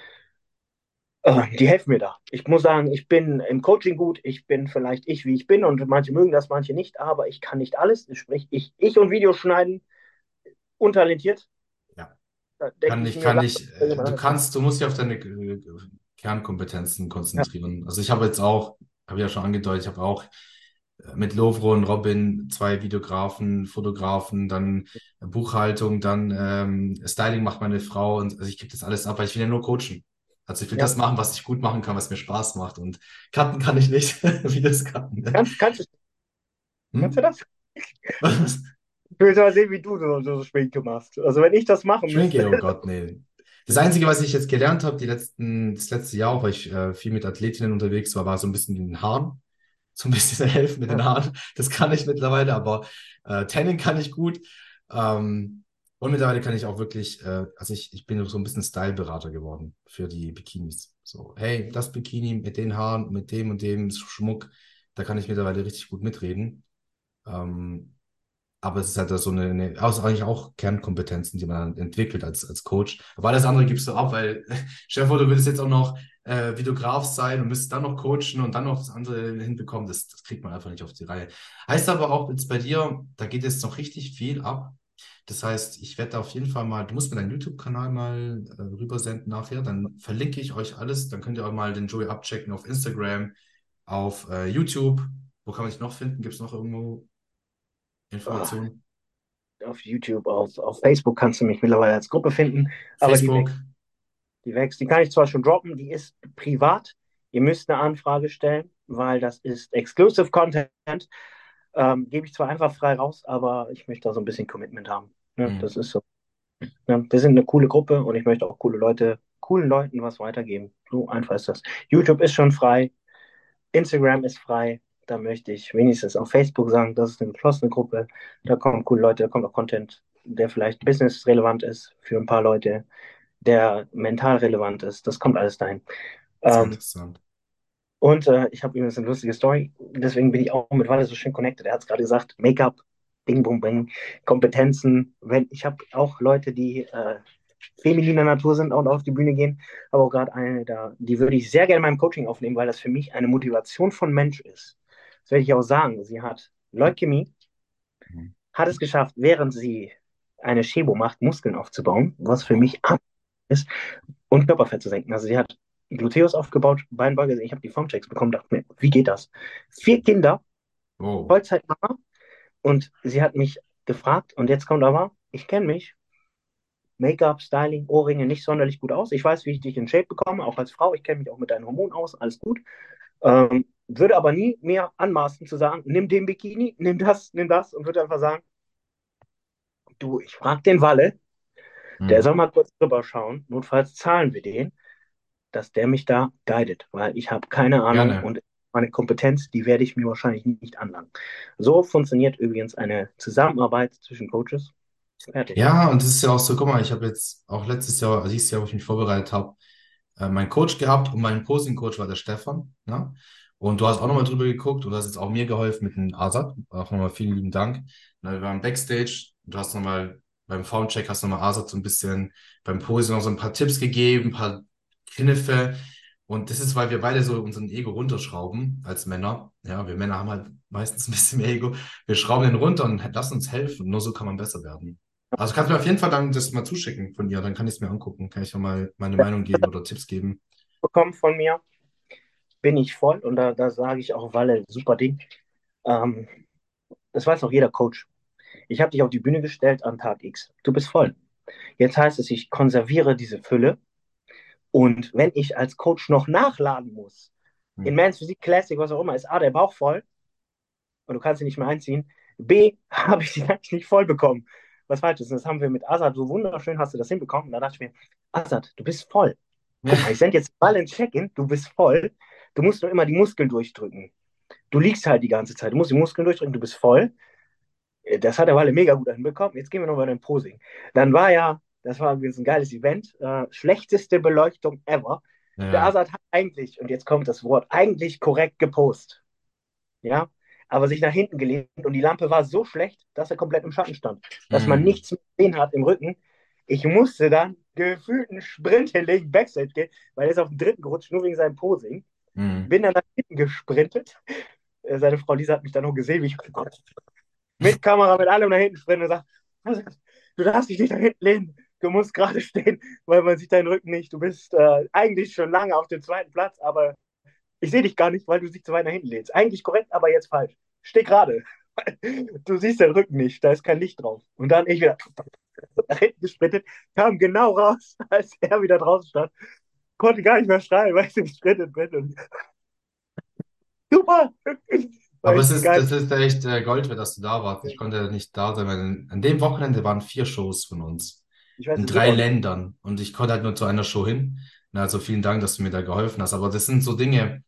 Die helfen mir da. Ich muss sagen, ich bin im Coaching gut. Ich bin vielleicht ich, wie ich bin. Und manche mögen das, manche nicht. Aber ich kann nicht alles. Sprich, ich und Videos schneiden, untalentiert. Ja. Da denke ich mir, Kann lass ich, das jemand anderes machen. du musst dich auf deine Kernkompetenzen Ja, konzentrieren. Also ich habe jetzt auch, habe ich ja schon angedeutet, ich habe auch mit Lovro und Robin 2 Videografen, Fotografen, dann Buchhaltung, dann Styling macht meine Frau und also ich gebe das alles ab, weil ich will ja nur coachen. Also ich will ja. das machen, was ich gut machen kann, was mir Spaß macht und cutten kann ich nicht, wie das kann. Ne? Kannst du Hm? das? Ich will mal sehen, wie du so Schminke machst. Also wenn ich das machen müsste. Schminke, oh Gott, nee. Das Einzige, was ich jetzt gelernt habe, das letzte Jahr, auch weil ich viel mit Athletinnen unterwegs war, war so ein bisschen mit den Haaren. So ein bisschen helfen mit den Haaren. Das kann ich mittlerweile, aber Tanning kann ich gut. Ähm, Und mittlerweile kann ich auch wirklich, also ich bin so ein bisschen Style-Berater geworden für die Bikinis. So, hey, das Bikini mit den Haaren, mit dem und dem Schmuck, da kann ich mittlerweile richtig gut mitreden. Ähm, aber es ist halt so also eigentlich auch Kernkompetenzen, die man dann entwickelt als Coach. Aber alles andere gibst du ab, weil, stell dir vor, du würdest jetzt auch noch Videograf sein und müsstest dann noch coachen und dann noch das andere hinbekommen. Das kriegt man einfach nicht auf die Reihe. Heißt aber auch jetzt bei dir, da geht jetzt noch richtig viel ab. Das heißt, ich werde auf jeden Fall mal, du musst mir deinen YouTube-Kanal mal rübersenden nachher, dann verlinke ich euch alles, dann könnt ihr auch mal den Joey abchecken auf Instagram, auf YouTube. Wo kann man dich noch finden? Gibt es noch irgendwo Oh, Informationen? auf YouTube, auf Facebook kannst du mich mittlerweile als Gruppe finden, aber Facebook. Die wächst. Die kann ich zwar schon droppen, die ist privat. Ihr müsst eine Anfrage stellen, weil das ist Exclusive Content. Gebe ich zwar einfach frei raus, aber ich möchte da so ein bisschen Commitment haben. Ne? Das Hm. ist so. Ne? Wir sind eine coole Gruppe und ich möchte auch coolen Leuten was weitergeben. So einfach ist das. YouTube ist schon frei, Instagram ist frei. Da möchte ich wenigstens auf Facebook sagen, das ist eine geschlossene Gruppe. Da kommen coole Leute, da kommt auch Content, der vielleicht business-relevant ist für ein paar Leute, der mental relevant ist. Das kommt alles dahin. Sehr Ähm, interessant. und ich habe übrigens eine lustige Story, deswegen bin ich auch mit Walle so schön connected. Er hat es gerade gesagt, Make-up, Bing, Bum, Bing, Kompetenzen. Ich habe auch Leute, die femininer Natur sind und auf die Bühne gehen, aber auch gerade eine da, die würde ich sehr gerne in meinem Coaching aufnehmen, weil das für mich eine Motivation von Mensch ist. Das werde ich auch sagen. Sie hat Leukämie, Mhm. hat es geschafft, während sie eine Chemo macht, Muskeln aufzubauen, was für Oh, mich ist, und Körperfett zu senken. Also sie hat Gluteus aufgebaut, Beinbeuge, ich habe die Formchecks bekommen, dachte mir, wie geht das? 4 Kinder, oh. Vollzeitmama, und sie hat mich gefragt, und jetzt kommt aber, ich kenne mich, Make-up, Styling, Ohrringe nicht sonderlich gut aus. Ich weiß, wie ich dich in Shape bekomme, auch als Frau. Ich kenne mich auch mit deinen Hormonen aus, alles gut. Würde aber nie mehr anmaßen zu sagen, nimm den Bikini, nimm das und würde einfach sagen, du, ich frage den Walle, der Hm. soll mal kurz drüber schauen, notfalls zahlen wir den, dass der mich da guidet, weil ich habe keine Ahnung Gerne. und meine Kompetenz, die werde ich mir wahrscheinlich nicht anlangen. So funktioniert übrigens eine Zusammenarbeit zwischen Coaches. Fertig. Ja, und es ist ja auch so, guck mal, ich habe jetzt auch letztes Jahr, also dieses Jahr, wo ich mich vorbereitet habe, meinen Coach gehabt und mein Posing-Coach war der Stefan. Ne? Und du hast auch nochmal drüber geguckt und hast jetzt auch mir geholfen mit dem Asad. Auch nochmal vielen lieben Dank. Na, wir waren Backstage. Du hast nochmal beim Soundcheck hast nochmal Asad so ein bisschen beim Posing noch so ein paar Tipps gegeben, ein paar Kniffe. Und das ist, weil wir beide so unseren Ego runterschrauben als Männer. Ja, wir Männer haben halt meistens ein bisschen mehr Ego. Wir schrauben den runter und lassen uns helfen. Nur so kann man besser werden. Also kannst du mir auf jeden Fall dann das mal zuschicken von ihr, dann kann ich es mir angucken, kann ich noch mal meine Meinung geben oder Tipps geben. Bekommen von mir bin ich voll und da sage ich auch, Walle, super Ding. Ähm, Das weiß auch jeder Coach. Ich habe dich auf die Bühne gestellt an Tag X. Du bist voll. Jetzt heißt es, ich konserviere diese Fülle. Und wenn ich als Coach noch nachladen muss, Hm. in Men's Physik Classic, was auch immer, ist A, der Bauch voll und du kannst ihn nicht mehr einziehen. B, habe ich sie eigentlich nicht voll bekommen. Was falsch ist. Und das haben wir mit Azad so wunderschön, hast du das hinbekommen. Und da dachte ich mir, Azad, du bist voll. Guck mal, ich sende jetzt Ball ins Check-in, du bist voll. Du musst nur immer die Muskeln durchdrücken. Du liegst halt die ganze Zeit. Du musst die Muskeln durchdrücken, du bist voll. Das hat der Walle mega gut hinbekommen. Jetzt gehen wir nochmal in den Posing. Das war übrigens ein geiles Event. Schlechteste Beleuchtung ever. Der Ja. Azad hat eigentlich, und jetzt kommt das Wort, eigentlich korrekt gepostet. Ja, aber sich nach hinten gelehnt und die Lampe war so schlecht, dass er komplett im Schatten stand, dass man Hm. nichts mehr gesehen hat im Rücken. Ich musste dann gefühlt einen Sprint hinlegen, Backstage gehen, weil er ist auf den dritten gerutscht, nur wegen seinem Posing. Hm. Bin dann nach hinten gesprintet. Seine Frau Lisa hat mich dann noch gesehen, wie ich mit Kamera, mit allem nach hinten sprinte und sagt, du darfst dich nicht nach hinten lehnen, du musst gerade stehen, weil man sieht deinen Rücken nicht. Du bist eigentlich schon lange auf dem zweiten Platz, aber ich sehe dich gar nicht, weil du dich zu weit nach hinten lehnst. Eigentlich korrekt, aber jetzt falsch. Steh gerade. Du siehst den Rücken nicht, da ist kein Licht drauf. Und dann ich wieder nach hinten gesprintet, kam genau raus, als er wieder draußen stand. Konnte gar nicht mehr schreien, weil ich so gesprintet bin. Und super! War Aber echt ein geil. das ist echt Gold wert, dass du da warst. Ich konnte nicht da sein, weil an dem Wochenende waren 4 Shows von uns Ich weiß, in es geht drei auch nicht. Ländern und ich konnte halt nur zu einer Show hin. Na, also vielen Dank, dass du mir da geholfen hast. Aber das sind so Dinge,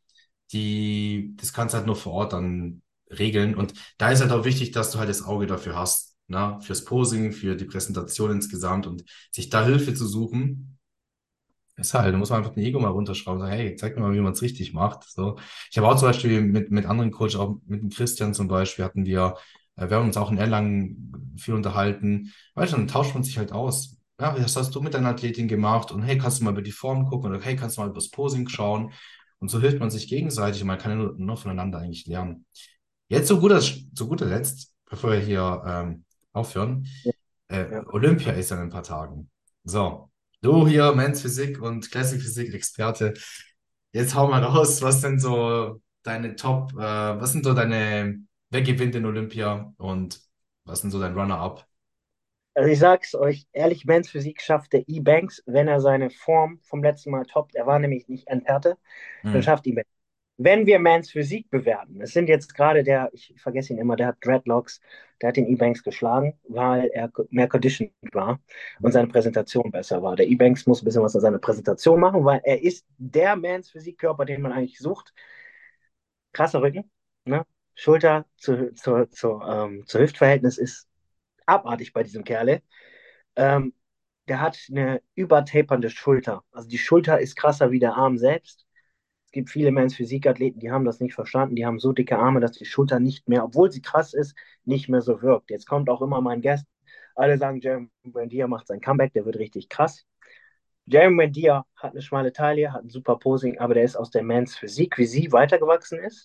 das kannst du halt nur vor Ort dann regeln. Und da ist halt auch wichtig, dass du halt das Auge dafür hast. ne, fürs Posing, für die Präsentation insgesamt und sich da Hilfe zu suchen, ist halt, da muss man einfach den Ego mal runterschrauben und sagen, hey, zeig mir mal, wie man es richtig macht. So. Ich habe auch zum Beispiel mit anderen Coaches, auch mit dem Christian zum Beispiel, wir haben uns auch in Erlangen viel unterhalten. Weißt du, dann tauscht man sich halt aus. Ja, was hast du mit deiner Athletin gemacht? Und hey, kannst du mal über die Form gucken? Oder hey, kannst du mal über das Posing schauen? Und so hilft man sich gegenseitig und man kann ja nur voneinander eigentlich lernen. Jetzt zu guter Letzt, bevor wir hier aufhören, Ja, ja. Olympia ist ja in ein paar Tagen. So, du hier, Men's Physik und Classic Physik Experte. Jetzt hau mal raus, was sind so deine was sind so wer gewinnt in Olympia und was sind so dein Runner-up? Also ich sag's euch ehrlich, Men's Physik schafft der E-Banks, wenn er seine Form vom letzten Mal toppt. Er war nämlich nicht Enthärte, dann Hm. schafft E-Banks. Wenn wir Mans Physik bewerten, es sind jetzt gerade ich vergesse ihn immer, der hat Dreadlocks, der hat den E-Banks geschlagen, weil er mehr conditioned war und seine Präsentation besser war. Der E-Banks muss ein bisschen was an seiner Präsentation machen, weil er ist der Mans Physikkörper, den man eigentlich sucht. Krasser Rücken, ne? Schulter zu Hüftverhältnis ist abartig bei diesem Kerle. Ähm, Der hat eine übertapernde Schulter. Also die Schulter ist krasser wie der Arm selbst. Es gibt viele Men's Physikathleten, die haben das nicht verstanden. Die haben so dicke Arme, dass die Schulter nicht mehr, obwohl sie krass ist, nicht mehr so wirkt. Jetzt kommt auch immer mein Guest. Alle sagen, Jeremy Buendia macht sein Comeback, der wird richtig krass. Jeremy Buendia hat eine schmale Taille, hat ein super Posing, aber der ist aus der Men's Physik, wie sie weitergewachsen ist.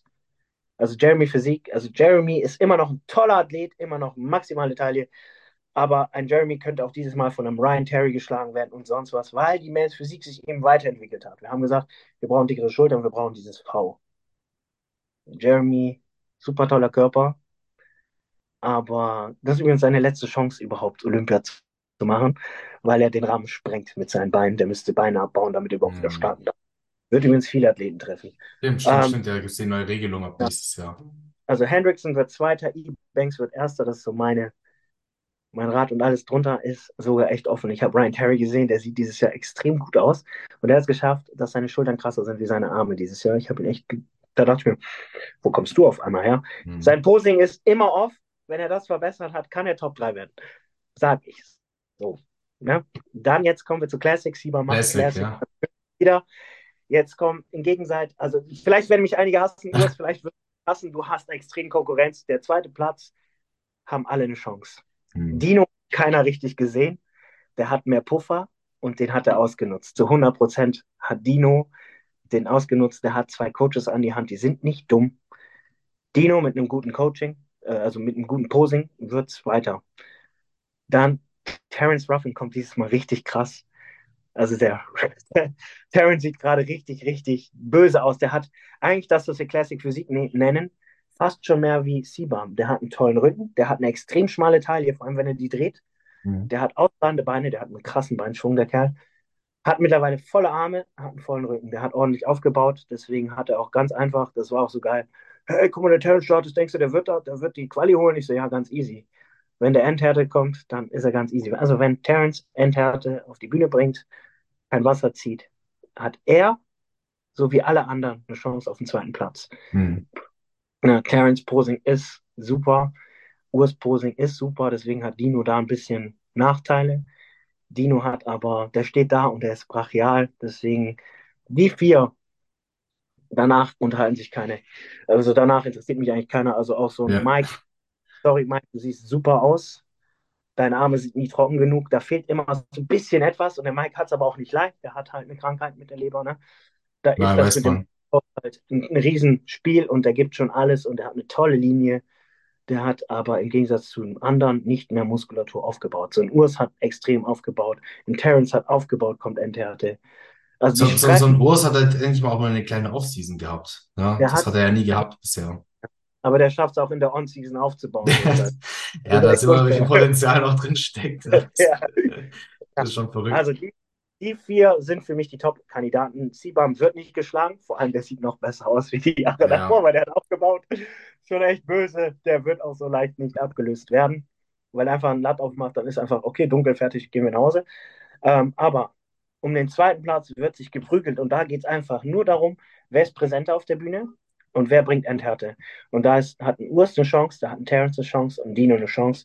Also Jeremy ist immer noch ein toller Athlet, immer noch maximale Taille, aber ein Jeremy könnte auch dieses Mal von einem Ryan Terry geschlagen werden und sonst was, weil die Men's Physik sich eben weiterentwickelt hat. Wir haben gesagt, wir brauchen dickere Schultern, wir brauchen dieses V. Jeremy, super toller Körper, aber das ist übrigens seine letzte Chance überhaupt, Olympia zu machen, weil er den Rahmen sprengt mit seinen Beinen. Der müsste Beine abbauen, damit er überhaupt wieder Hm. starten darf. Wird übrigens viele Athleten treffen. Stimmt, Ähm, stimmt. Ja, gibt es die neue Regelung ab ja, nächstes Jahr. also Hendrickson wird Zweiter, E-Banks wird Erster. Das ist so mein Rat und alles drunter ist sogar echt offen. Ich habe Ryan Terry gesehen, der sieht dieses Jahr extrem gut aus und er hat es geschafft, dass seine Schultern krasser sind wie seine Arme dieses Jahr. Ich habe ihn echt, da dachte ich mir, wo kommst du auf einmal her? Hm. Sein Posing ist immer off. Wenn er das verbessert hat, kann er Top 3 werden. Sag ich. So. Ne? Dann jetzt kommen wir zu Classic. Sieber macht Classic, Classic ja. wieder. Jetzt kommen im Gegensatz, also vielleicht werden mich einige hassen, Urs, vielleicht wird hassen, du hast extrem Konkurrenz. Der zweite Platz haben alle eine Chance. Hm. Dino, keiner richtig gesehen. Der hat mehr Puffer und den hat er ausgenutzt. Zu 100% hat Dino den ausgenutzt. Der hat zwei Coaches an die Hand, die sind nicht dumm. Dino mit einem guten Coaching, also mit einem guten Posing, wird es weiter. Dann Terence Ruffin kommt dieses Mal richtig krass. Also der Terence sieht gerade richtig, richtig böse aus. Der hat eigentlich das, was wir Classic Physik nennen, fast schon mehr wie Seabam. Der hat einen tollen Rücken, der hat eine extrem schmale Taille, vor allem wenn er die dreht. Hm. Der hat ausladende Beine, der hat einen krassen Beinschwung, der Kerl. Hat mittlerweile volle Arme, hat einen vollen Rücken. Der hat ordentlich aufgebaut, deswegen hat er auch ganz einfach, das war auch so geil. Hey, guck mal, der Terence startet, denkst du, der wird die Quali holen? Ich so, ja, ganz easy. Wenn der Endhärte kommt, dann ist er ganz easy. Also wenn Terence Endhärte auf die Bühne bringt, kein Wasser zieht, hat er, so wie alle anderen, eine Chance auf den zweiten Platz. Hm. Na, Terence Posing ist super, Urs Posing ist super, deswegen hat Dino da ein bisschen Nachteile. Dino hat aber, der steht da und der ist brachial, deswegen die vier, danach unterhalten sich keine. Also danach interessiert mich eigentlich keiner. Also auch so ein Ja. Mike, sorry Mike, du siehst super aus, deine Arme sind nicht trocken genug, da fehlt immer so ein bisschen etwas und der Mike hat es aber auch nicht leicht, der hat halt eine Krankheit mit der Leber, ne? Da ist Nein, das weiß mit dem man. halt ein Riesenspiel und der gibt schon alles und der hat eine tolle Linie. Der hat aber im Gegensatz zu den anderen nicht mehr Muskulatur aufgebaut. So ein Urs hat extrem aufgebaut, ein Terence hat aufgebaut, kommt Enthärte. Also die So Strecke, ein Urs hat halt endlich mal auch mal eine kleine Offseason gehabt. Ja, der das hat, hat er ja nie gehabt bisher. aber der schafft es auch in der On-Season aufzubauen. So. Das Ja, ist da ist echt immer, wie viel unfair. Potenzial noch drin steckt. Ja. Das ist schon verrückt. Also die vier sind für mich die Top-Kandidaten. Sibam wird nicht geschlagen, vor allem der sieht noch besser aus wie die Jahre davor, Ja. weil der hat aufgebaut. Schon echt böse. Der wird auch so leicht nicht abgelöst werden, weil er einfach ein Latt aufmacht, dann ist einfach, okay, dunkel, fertig, gehen wir nach Hause. Aber um den zweiten Platz wird sich geprügelt und da geht es einfach nur darum, wer ist präsenter auf der Bühne und wer bringt Endhärte. Und hat ein Urs eine Chance, da hat ein Terrence eine Chance und ein Dino eine Chance.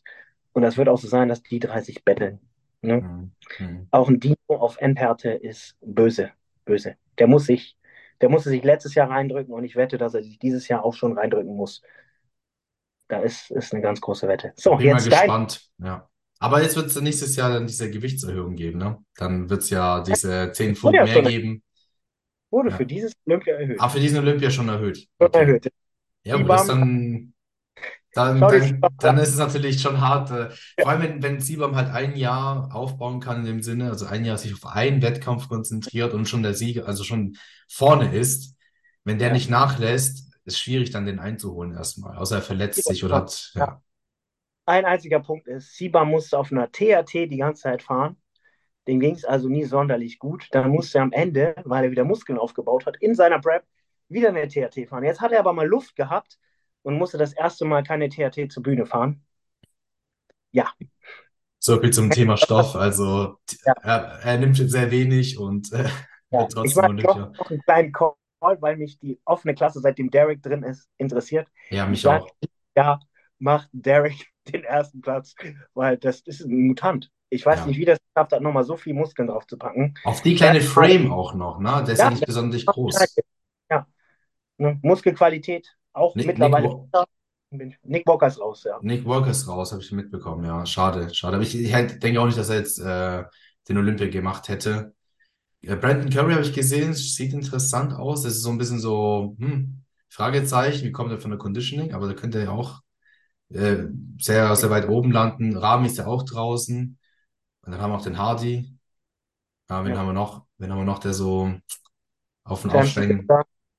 Und das wird auch so sein, dass die 30 betteln. Ne? Mhm. Mhm. Auch ein Dino auf Endhärte ist böse, böse. Der musste sich letztes Jahr reindrücken und ich wette, dass er sich dieses Jahr auch schon reindrücken muss. Da ist eine ganz große Wette. Ich So, bin mal jetzt dein. gespannt, ja. Aber jetzt wird es nächstes Jahr dann diese Gewichtserhöhung geben, ne? Dann wird es ja diese 10 Wurde Pfund ja mehr schon, geben. wurde für Ja. dieses Olympia Ah, erhöht. für diesen Olympia schon erhöht. Schon Okay. erhöht. Ja gut, das CBAM, dann, dann, schau dir CBAM dann, dann an. ist es natürlich schon hart. Vor allem, wenn Sibam halt ein Jahr aufbauen kann in dem Sinne, also ein Jahr sich auf einen Wettkampf konzentriert und schon der Sieger, also schon vorne ist, wenn der Ja. nicht nachlässt, ist schwierig dann den einzuholen erstmal. Außer er verletzt sich oder hat, Ja. ja. Ein einziger Punkt ist, CBAM musste auf einer TAT die ganze Zeit fahren. Dem ging es also nie sonderlich gut. Dann musste er am Ende, weil er wieder Muskeln aufgebaut hat, in seiner Prep wieder eine TAT fahren. Jetzt hat er aber mal Luft gehabt und musste das erste Mal keine TAT zur Bühne fahren. Ja, So viel zum Thema Stoff. Also ja, er nimmt sehr wenig und ja. wird Ich trotzdem mache noch, Olympia. noch einen kleinen Call, weil mich die offene Klasse, seitdem Derek drin ist, interessiert. Ja, Ich mich sage, auch. ja, macht Derek den ersten Platz, weil das ist ein Mutant. Ich weiß Ja. nicht, wie das geschafft hat, nochmal so viel Muskeln drauf zu packen. Auf die kleine Erstmal, Frame auch noch, ne? Der ist ja ja, nicht besonders das groß. ja, ne? Muskelqualität auch Nick, mittlerweile besser. Nick Walker ist raus, ja. Nick Walker ist raus, habe ich mitbekommen, ja. Schade, schade. Aber ich denke auch nicht, dass er jetzt den Olympia gemacht hätte. Brandon Curry habe ich gesehen, sieht interessant aus. Das ist so ein bisschen so, Fragezeichen, wie kommt er von der Conditioning? Aber da könnte er ja auch äh, sehr, sehr weit oben landen. Rami ist ja auch draußen. Und dann haben wir auch den Hardy. Wen Ja. haben wir noch? Wen haben wir noch, der so auf und Samson, aufsteigen?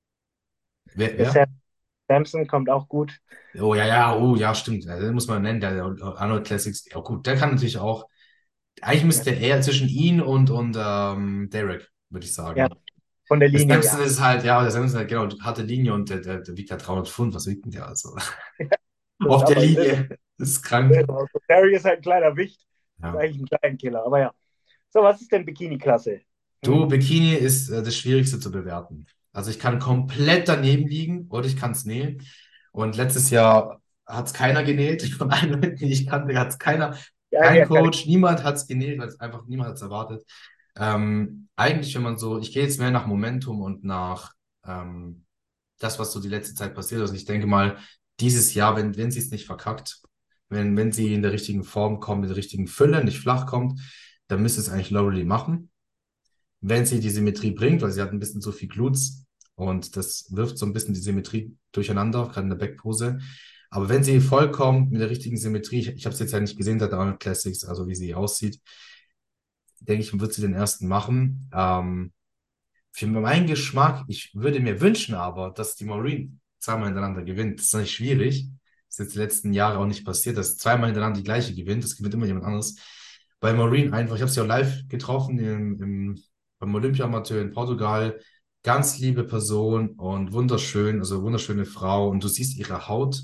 der Wer? Samson kommt auch gut. Oh ja, ja, oh ja, stimmt. Den muss man nennen, der Arnold Classics. Ja gut, der kann natürlich auch. Eigentlich Ja, müsste er zwischen ihn und Derek, würde ich ja, sagen. von der Der Linie, Samson ja. ist halt, ja, der Samson ist halt genau, harte Linie und der wiegt ja 300 Pfund. Was wiegt denn der also? Das ist Auf der aber irre. Linie. Das ist krank. Barry ist halt ein kleiner Wicht. Ist Ja. eigentlich ein Kleinkiller, aber ja. So, was ist denn Bikini-Klasse? Du, Hm? Bikini ist das Schwierigste zu bewerten. Also ich kann komplett daneben liegen oder ich kann es nähen. Und letztes Jahr hat es keiner genäht. Von allen Leuten, die ich kannte, hat es keiner, Ja, kein ja, kann ich. Coach, niemand hat es genäht, weil es einfach niemand hat es erwartet. Eigentlich, wenn man so, ich gehe jetzt mehr nach Momentum und nach das, was so die letzte Zeit passiert ist. Und ich denke mal, dieses Jahr, wenn sie es nicht verkackt, wenn sie in der richtigen Form kommt, in der richtigen Fülle, nicht flach kommt, dann müsste es eigentlich Laurelie machen, wenn sie die Symmetrie bringt, weil sie hat ein bisschen zu viel Glutes und das wirft so ein bisschen die Symmetrie durcheinander, gerade in der Backpose. Aber wenn sie vollkommen mit der richtigen Symmetrie, ich habe es jetzt ja nicht gesehen seit der Arnold Classics, also wie sie aussieht, denke ich, wird sie den ersten machen. Für meinen Geschmack, ich würde mir wünschen aber, dass die Maureen zweimal hintereinander gewinnt. Das ist nicht schwierig. Das ist jetzt die letzten Jahre auch nicht passiert, dass zweimal hintereinander die gleiche gewinnt. Das gewinnt immer jemand anderes. Bei Maureen einfach, ich habe sie auch live getroffen beim Olympia-Amateur in Portugal. Ganz liebe Person und wunderschön, also wunderschöne Frau. Und du siehst ihre Haut,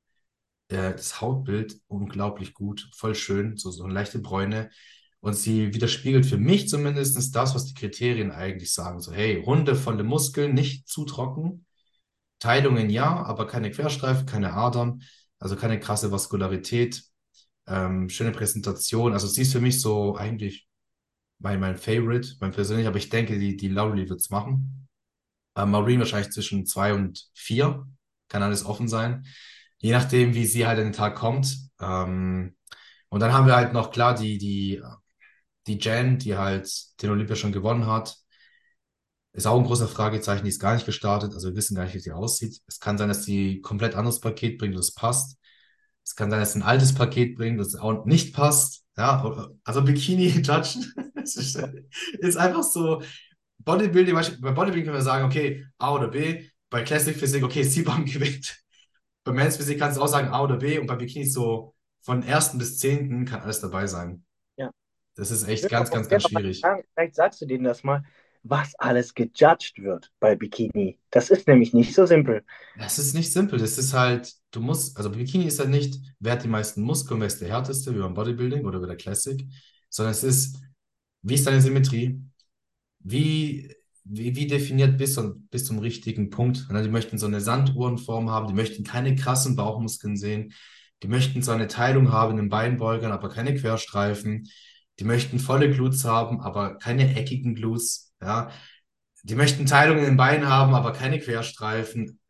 das Hautbild unglaublich gut, voll schön, so eine leichte Bräune. Und sie widerspiegelt für mich zumindest das, was die Kriterien eigentlich sagen. So, hey, runde, volle Muskeln, nicht zu trocken. Teilungen ja, aber keine Querstreifen, keine Adern, also keine krasse Vaskularität. Schöne Präsentation. Also sie ist für mich so eigentlich mein Favorite, mein persönlich, aber ich denke, die Laurelie wird's machen. Maureen wahrscheinlich zwischen 2 und 4. Kann alles offen sein. Je nachdem, wie sie halt an den Tag kommt. Und dann haben wir halt noch klar die Jen, die halt den Olympia schon gewonnen hat. Ist auch ein großer Fragezeichen, die ist gar nicht gestartet. Also wir wissen gar nicht, wie sie aussieht. Es kann sein, dass sie ein komplett anderes Paket bringt, das passt. Es kann sein, dass sie ein altes Paket bringt, das auch nicht passt. Ja, also Bikini judgen ist einfach so. Bodybuilding, bei Bodybuilding können wir sagen, okay, A oder B. Bei Classic Physik, okay, C-Bump gewinnt. Bei Men's Physik kannst du auch sagen A oder B. Und bei Bikini so von 1. bis 10. kann alles dabei sein. Ja. Das ist Ich echt will noch ganz, was ganz, sehr ganz noch schwierig. sagen. Vielleicht sagst du denen das mal, was alles gejudged wird bei Bikini. Das ist nämlich nicht so simpel. Das ist nicht simpel. Das ist halt, du musst, also Bikini ist halt nicht, wer hat die meisten Muskeln, wer ist der härteste, wie beim Bodybuilding oder bei der Classic, sondern es ist, wie ist deine Symmetrie? Wie, wie definiert bis zum richtigen Punkt? Ne, die möchten so eine Sanduhrenform haben, die möchten keine krassen Bauchmuskeln sehen, Die möchten zwar eine Teilung haben in den Beinbeugern, aber keine Querstreifen. Die möchten volle Glutes haben, aber keine eckigen Glutes. Ja, die möchten Teilungen in den Beinen haben, aber keine Querstreifen.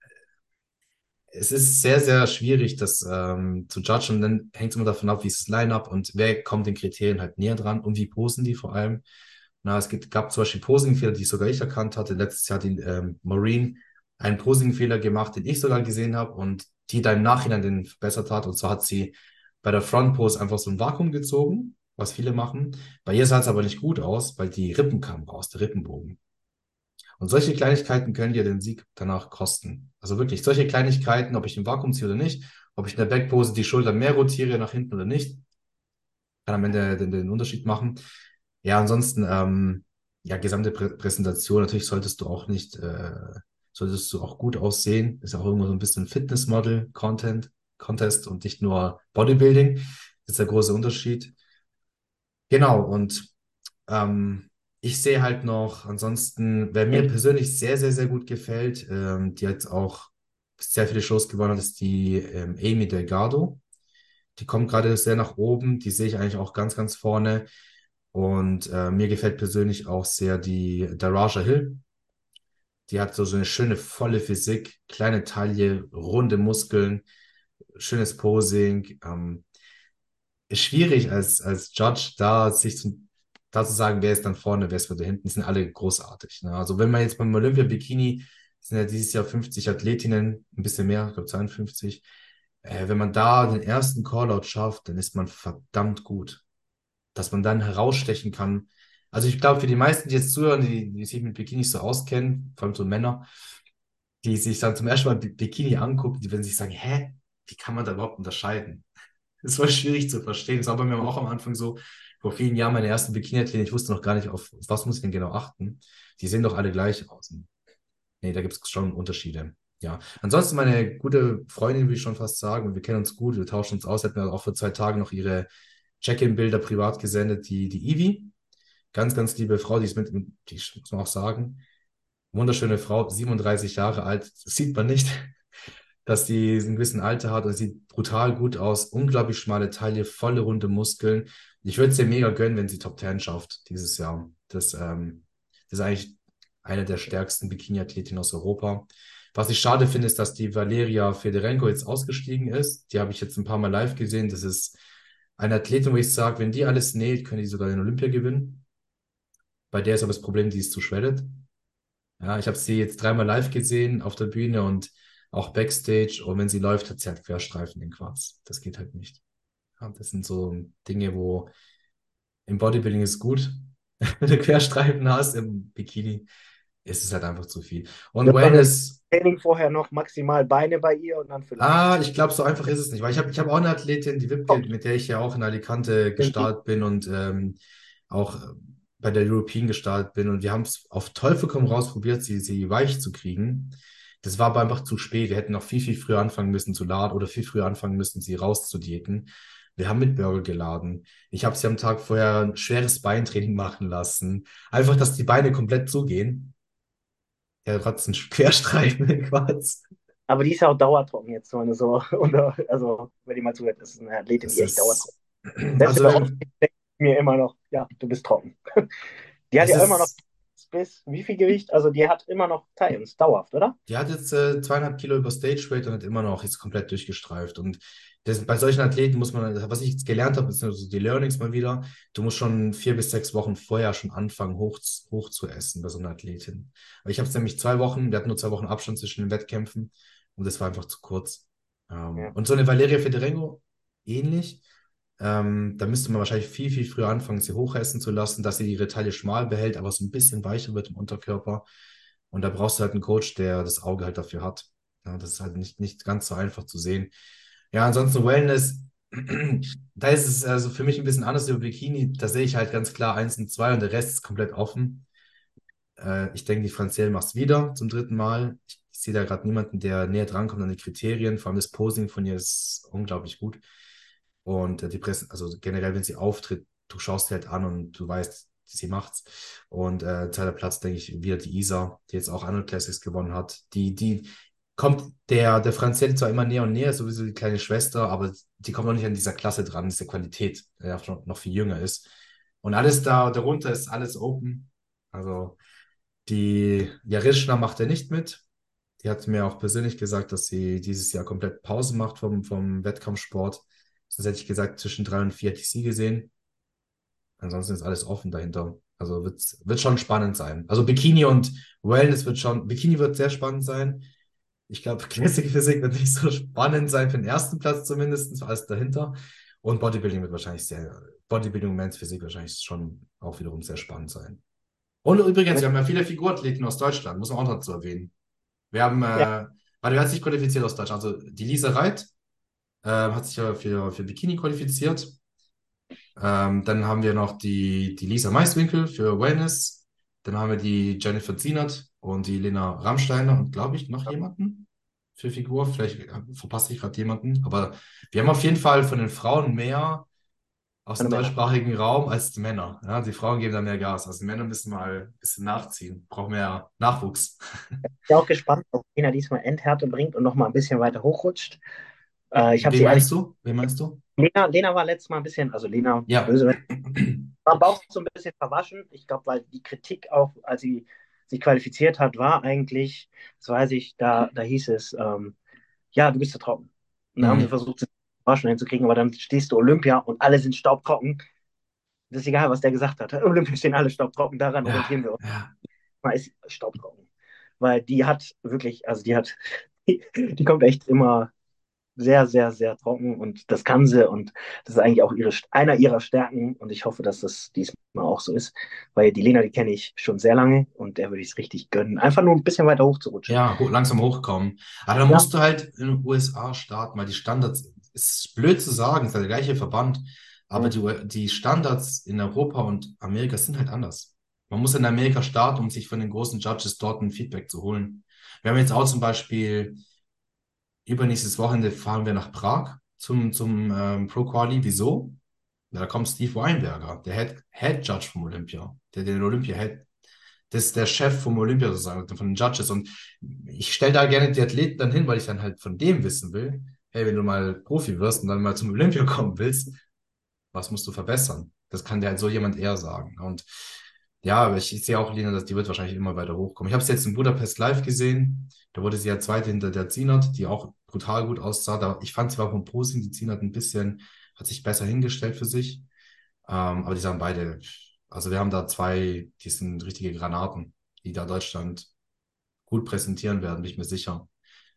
Es ist sehr, sehr schwierig, das zu judgen. Und dann hängt es immer davon ab, wie ist das Line-up und wer kommt den Kriterien halt näher dran und wie posen die vor allem. Na, gab zum Beispiel Posing-Fehler, die sogar ich erkannt hatte. Letztes Jahr hat die Maureen einen Posing-Fehler gemacht, den ich sogar gesehen habe und die dann im Nachhinein den verbessert hat. Und zwar hat sie bei der Front-Pose einfach so ein Vakuum gezogen, was viele machen. Bei ihr sah es aber nicht gut aus, weil die Rippen kamen raus, der Rippenbogen. Und solche Kleinigkeiten können dir den Sieg danach kosten. Also wirklich, solche Kleinigkeiten, ob ich im Vakuum ziehe oder nicht, ob ich in der Backpose die Schulter mehr rotiere nach hinten oder nicht, kann am Ende den Unterschied machen. Ja, ansonsten, ja, gesamte Präsentation, natürlich solltest du auch gut aussehen. Ist auch irgendwo so ein bisschen Contest und nicht nur Bodybuilding. Das ist der große Unterschied. Genau, und ich sehe halt noch, ansonsten, wer mir persönlich sehr, sehr, sehr gut gefällt, die jetzt auch sehr viele Shows gewonnen hat, ist die Amy Delgado. Die kommt gerade sehr nach oben, die sehe ich eigentlich auch ganz, ganz vorne. Und mir gefällt persönlich auch sehr die Daraja Hill. Die hat so eine schöne, volle Physik, kleine Taille, runde Muskeln, schönes Posing. Ist schwierig als Judge da zu sagen, wer ist dann vorne, wer ist da hinten, sind alle großartig. Ne? Also wenn man jetzt beim Olympia-Bikini, sind ja dieses Jahr 50 Athletinnen, ein bisschen mehr, ich glaube 52. Wenn man da den ersten Callout schafft, dann ist man verdammt gut. Dass man dann herausstechen kann. Also ich glaube, für die meisten, die jetzt zuhören, die sich mit Bikini nicht so auskennen, vor allem so Männer, die sich dann zum ersten Mal Bikini angucken, die werden sich sagen, hä, wie kann man da überhaupt unterscheiden? Das war schwierig zu verstehen. Das war bei mir auch am Anfang so, vor vielen Jahren meine ersten Bikini-Athleten, ich wusste noch gar nicht, auf was muss ich denn genau achten. Die sehen doch alle gleich aus. Nee, da gibt es schon Unterschiede. Ja. Ansonsten meine gute Freundin, würde ich schon fast sagen, und wir kennen uns gut, wir tauschen uns aus, hat mir auch vor 2 Tagen noch ihre Check-in-Bilder privat gesendet, die Ivi. Ganz, ganz liebe Frau, die muss man auch sagen, wunderschöne Frau, 37 Jahre alt, das sieht man nicht, dass die ein gewissen Alter hat und sieht brutal gut aus, unglaublich schmale Taille, volle runde Muskeln. Ich würde es ihr mega gönnen, wenn sie Top 10 schafft dieses Jahr. Das ist eigentlich eine der stärksten Bikini-Athletinnen aus Europa. Was ich schade finde, ist, dass die Valeria Fedorenko jetzt ausgestiegen ist. Die habe ich jetzt ein paar Mal live gesehen. Das ist eine Athletin, wo ich sage, wenn die alles näht, können die sogar den Olympia gewinnen. Bei der ist aber das Problem, die ist zu shredded. Ja, ich habe sie jetzt 3-mal live gesehen auf der Bühne und auch Backstage. Und wenn sie läuft, hat sie halt Querstreifen in Quarz. Das geht halt nicht. Ja, das sind so Dinge, wo im Bodybuilding ist gut, wenn du Querstreifen hast, im Bikini ist es halt einfach zu viel. Und Das war das Wellness, Training vorher noch maximal Beine bei ihr und dann vielleicht. ich glaube, so einfach ist es nicht, weil ich hab auch eine Athletin, die Wipke, Kommt. mit der ich ja auch in Alicante gestartet bin und auch bei der European gestartet bin und wir haben es auf Teufel komm raus probiert, sie weich zu kriegen. Das war aber einfach zu spät. Wir hätten noch viel, viel früher anfangen müssen zu laden oder viel früher anfangen müssen, sie rauszudiäten. Wir haben mit Burger geladen. Ich habe sie am Tag vorher ein schweres Beintraining machen lassen. Einfach, dass die Beine komplett zugehen. Der Ratzen Querstreifen in Quarz. Aber die ist ja auch dauertrocken jetzt, wenn du so, also wenn die mal zuhört, das ist eine Athletin, Das die echt dauertrocken. ist, Selbst also in der Off wenn, denke ich mir immer noch, ja, du bist trocken. Die hat es ja immer noch ist, bis wie viel Gewicht? Also die hat immer noch Titans, dauerhaft, oder? die hat jetzt 2,5 Kilo über Stage Weight und hat immer noch ist komplett durchgestreift. Und bei solchen Athleten muss man, was ich jetzt gelernt habe, ist so die Learnings mal wieder, du musst schon 4 bis 6 Wochen vorher schon anfangen, hoch zu essen bei so einer Athletin. Aber ich habe es nämlich 2 Wochen, wir hatten nur 2 Wochen Abstand zwischen den Wettkämpfen und das war einfach zu kurz. Ja. Und so eine Valeria Fedorenko ähnlich. Da müsste man wahrscheinlich viel, viel früher anfangen, sie hochessen zu lassen, dass sie ihre Taille schmal behält, aber so ein bisschen weicher wird im Unterkörper. Und da brauchst du halt einen Coach, der das Auge halt dafür hat. Ja, das ist halt nicht ganz so einfach zu sehen. Ja, ansonsten Wellness, da ist es also für mich ein bisschen anders über Bikini. Da sehe ich halt ganz klar 1 und 2 und der Rest ist komplett offen. Ich denke, die Franzielle macht es wieder zum 3. Mal. Ich sehe da gerade niemanden, der näher drankommt an die Kriterien. Vor allem das Posing von ihr ist unglaublich gut. Und also generell, wenn sie auftritt, du schaust sie halt an und du weißt, sie macht's. Und zweiter Platz, denke ich, wieder die Isa, die jetzt auch Arnold Classics gewonnen hat. Die kommt der Franzielle zwar immer näher und näher, sowieso die kleine Schwester, aber die kommt noch nicht an dieser Klasse dran, diese Qualität, der ja noch viel jünger ist. Und alles darunter ist alles open. Also die Jarischna macht er nicht mit. Die hat mir auch persönlich gesagt, dass sie dieses Jahr komplett Pause macht vom Wettkampfsport. Sonst hätte ich gesagt, zwischen 3 und 4 hätte ich sie gesehen. Ansonsten ist alles offen dahinter. Also wird schon spannend sein. Also Bikini und Wellness Bikini wird sehr spannend sein. Ich glaube, Classic Physik wird nicht so spannend sein für den ersten Platz zumindest, als dahinter. Und Bodybuilding wird wahrscheinlich Bodybuilding und Men's Physik wahrscheinlich schon auch wiederum sehr spannend sein. Und übrigens, wir haben ja viele Figurathleten aus Deutschland, muss man auch noch zu erwähnen. Wir haben, Ja, weil wer hat sich qualifiziert aus Deutschland? Also die Lisa Reit hat sich ja für Bikini qualifiziert. Dann haben wir noch die Lisa Maiswinkel für Wellness. Dann haben wir die Jennifer Zienert und die Lena Rammsteiner und glaube ich noch jemanden für Figur. Vielleicht verpasse ich gerade jemanden. Aber wir haben auf jeden Fall von den Frauen mehr aus dem Phänomenal. deutschsprachigen Raum als die Männer. Ja, die Frauen geben da mehr Gas. Also die Männer müssen mal ein bisschen nachziehen. Brauchen mehr Nachwuchs. Bin auch gespannt, ob Lena diesmal Endhärte bringt und noch mal ein bisschen weiter hochrutscht. Ich habe Wen sie ehrlich, meinst du? Wen meinst du? Lena war letztes Mal ein bisschen, also Lena, Ja. böse, war Bauch so ein bisschen verwaschen. Ich glaube, weil die Kritik auch, als sie sich qualifiziert hat, war eigentlich, das weiß ich, da hieß es, ja, du bist zu trocken. Und da haben sie Mhm. versucht, sie waschen hinzukriegen, aber dann stehst du Olympia und alle sind staubtrocken. Das ist egal, was der gesagt hat. Olympia stehen alle staubtrocken, daran orientieren Ja, wir uns. ja. Mal ist staubtrocken. Weil die hat wirklich, also die hat, die kommt echt immer sehr, sehr, sehr trocken und das kann sie und das ist eigentlich auch einer ihrer Stärken und ich hoffe, dass das diesmal auch so ist, weil die Lena, die kenne ich schon sehr lange und der würde ich es richtig gönnen, einfach nur ein bisschen weiter hoch zu rutschen. Ja, langsam hochkommen. Aber dann Ja, musst du halt in den USA starten, weil die Standards, ist blöd zu sagen, ist ja der gleiche Verband, aber ja, die Standards in Europa und Amerika sind halt anders. Man muss in Amerika starten, um sich von den großen Judges dort ein Feedback zu holen. Wir haben jetzt auch zum Beispiel übernächstes Wochenende fahren wir nach Prag zum Pro Quali. Wieso? Ja, da kommt Steve Weinberger, der Head Judge vom Olympia, der den Olympia Head, das ist der Chef vom Olympia sozusagen, von den Judges. Und ich stelle da gerne die Athleten dann hin, weil ich dann halt von dem wissen will, hey, wenn du mal Profi wirst und dann mal zum Olympia kommen willst, was musst du verbessern? Das kann dir halt so jemand eher sagen. Und ja, aber ich sehe auch, Lena, dass die wird wahrscheinlich immer weiter hochkommen. Ich habe sie jetzt in Budapest live gesehen. Da wurde sie ja Zweite hinter der Zienert, die auch brutal gut aussah. Ich fand, sie war vom Posing, die Zienert ein bisschen, hat sich besser hingestellt für sich. Aber die sagen beide, also wir haben da zwei, die sind richtige Granaten, die da Deutschland gut präsentieren werden, bin ich mir sicher.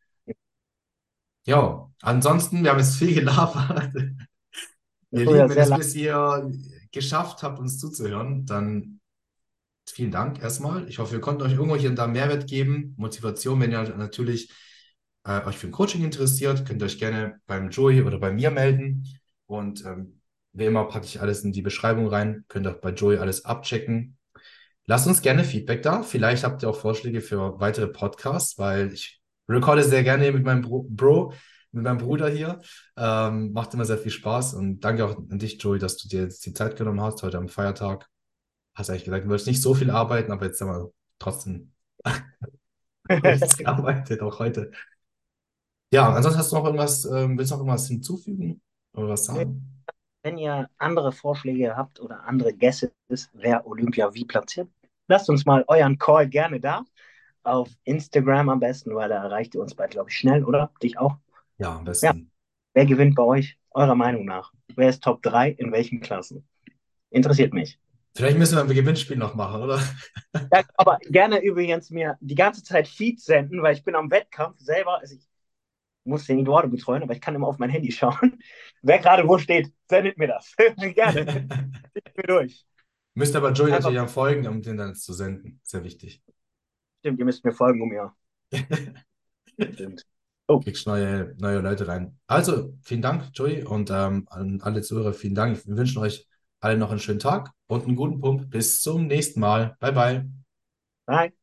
Ja, ansonsten, wir haben jetzt viel gelabert. das Ihr war Lieben, ja wenn ihr sehr es lang. bis hier geschafft habt, uns zuzuhören, dann vielen Dank erstmal. Ich hoffe, wir konnten euch irgendwo hier und da Mehrwert geben, Motivation. Wenn ihr natürlich euch für ein Coaching interessiert, könnt ihr euch gerne beim Joey oder bei mir melden. Und wie immer packe ich alles in die Beschreibung rein. Könnt ihr auch bei Joey alles abchecken. Lasst uns gerne Feedback da. Vielleicht habt ihr auch Vorschläge für weitere Podcasts, weil ich recorde sehr gerne mit meinem mit meinem Bruder hier. Macht immer sehr viel Spaß und danke auch an dich, Joey, dass du dir jetzt die Zeit genommen hast heute am Feiertag. Hast eigentlich gesagt, du wolltest nicht so viel arbeiten, aber jetzt haben wir trotzdem nichts gearbeitet, auch heute. Ja, ansonsten hast du noch irgendwas, willst du noch irgendwas hinzufügen oder was sagen? Wenn ihr andere Vorschläge habt oder andere Guesses, wer Olympia wie platziert, lasst uns mal euren Call gerne da. Auf Instagram am besten, weil da erreicht ihr uns bald, glaube ich, schnell, oder? Dich auch? Ja, am Ja. besten. Wer gewinnt bei euch, eurer Meinung nach? Wer ist Top 3 in welchen Klassen? Interessiert mich. Vielleicht müssen wir ein Gewinnspiel noch machen, oder? Ja, aber gerne übrigens mir die ganze Zeit Feeds senden, weil ich bin am Wettkampf selber. Also ich muss den Eduardo betreuen, aber ich kann immer auf mein Handy schauen. Wer gerade wo steht, sendet mir das. Gerne. Ich bin durch. Müsst aber Joey Einfach, natürlich auch folgen, um den dann zu senden. Sehr wichtig. stimmt, ihr müsst mir folgen, um ja. Stimmt. Oh, Kriegst neue Leute rein. Also, vielen Dank, Joey, und an alle Zuhörer, vielen Dank. Wir wünschen euch alle noch einen schönen Tag und einen guten Pump. Bis zum nächsten Mal. Bye, bye. bye.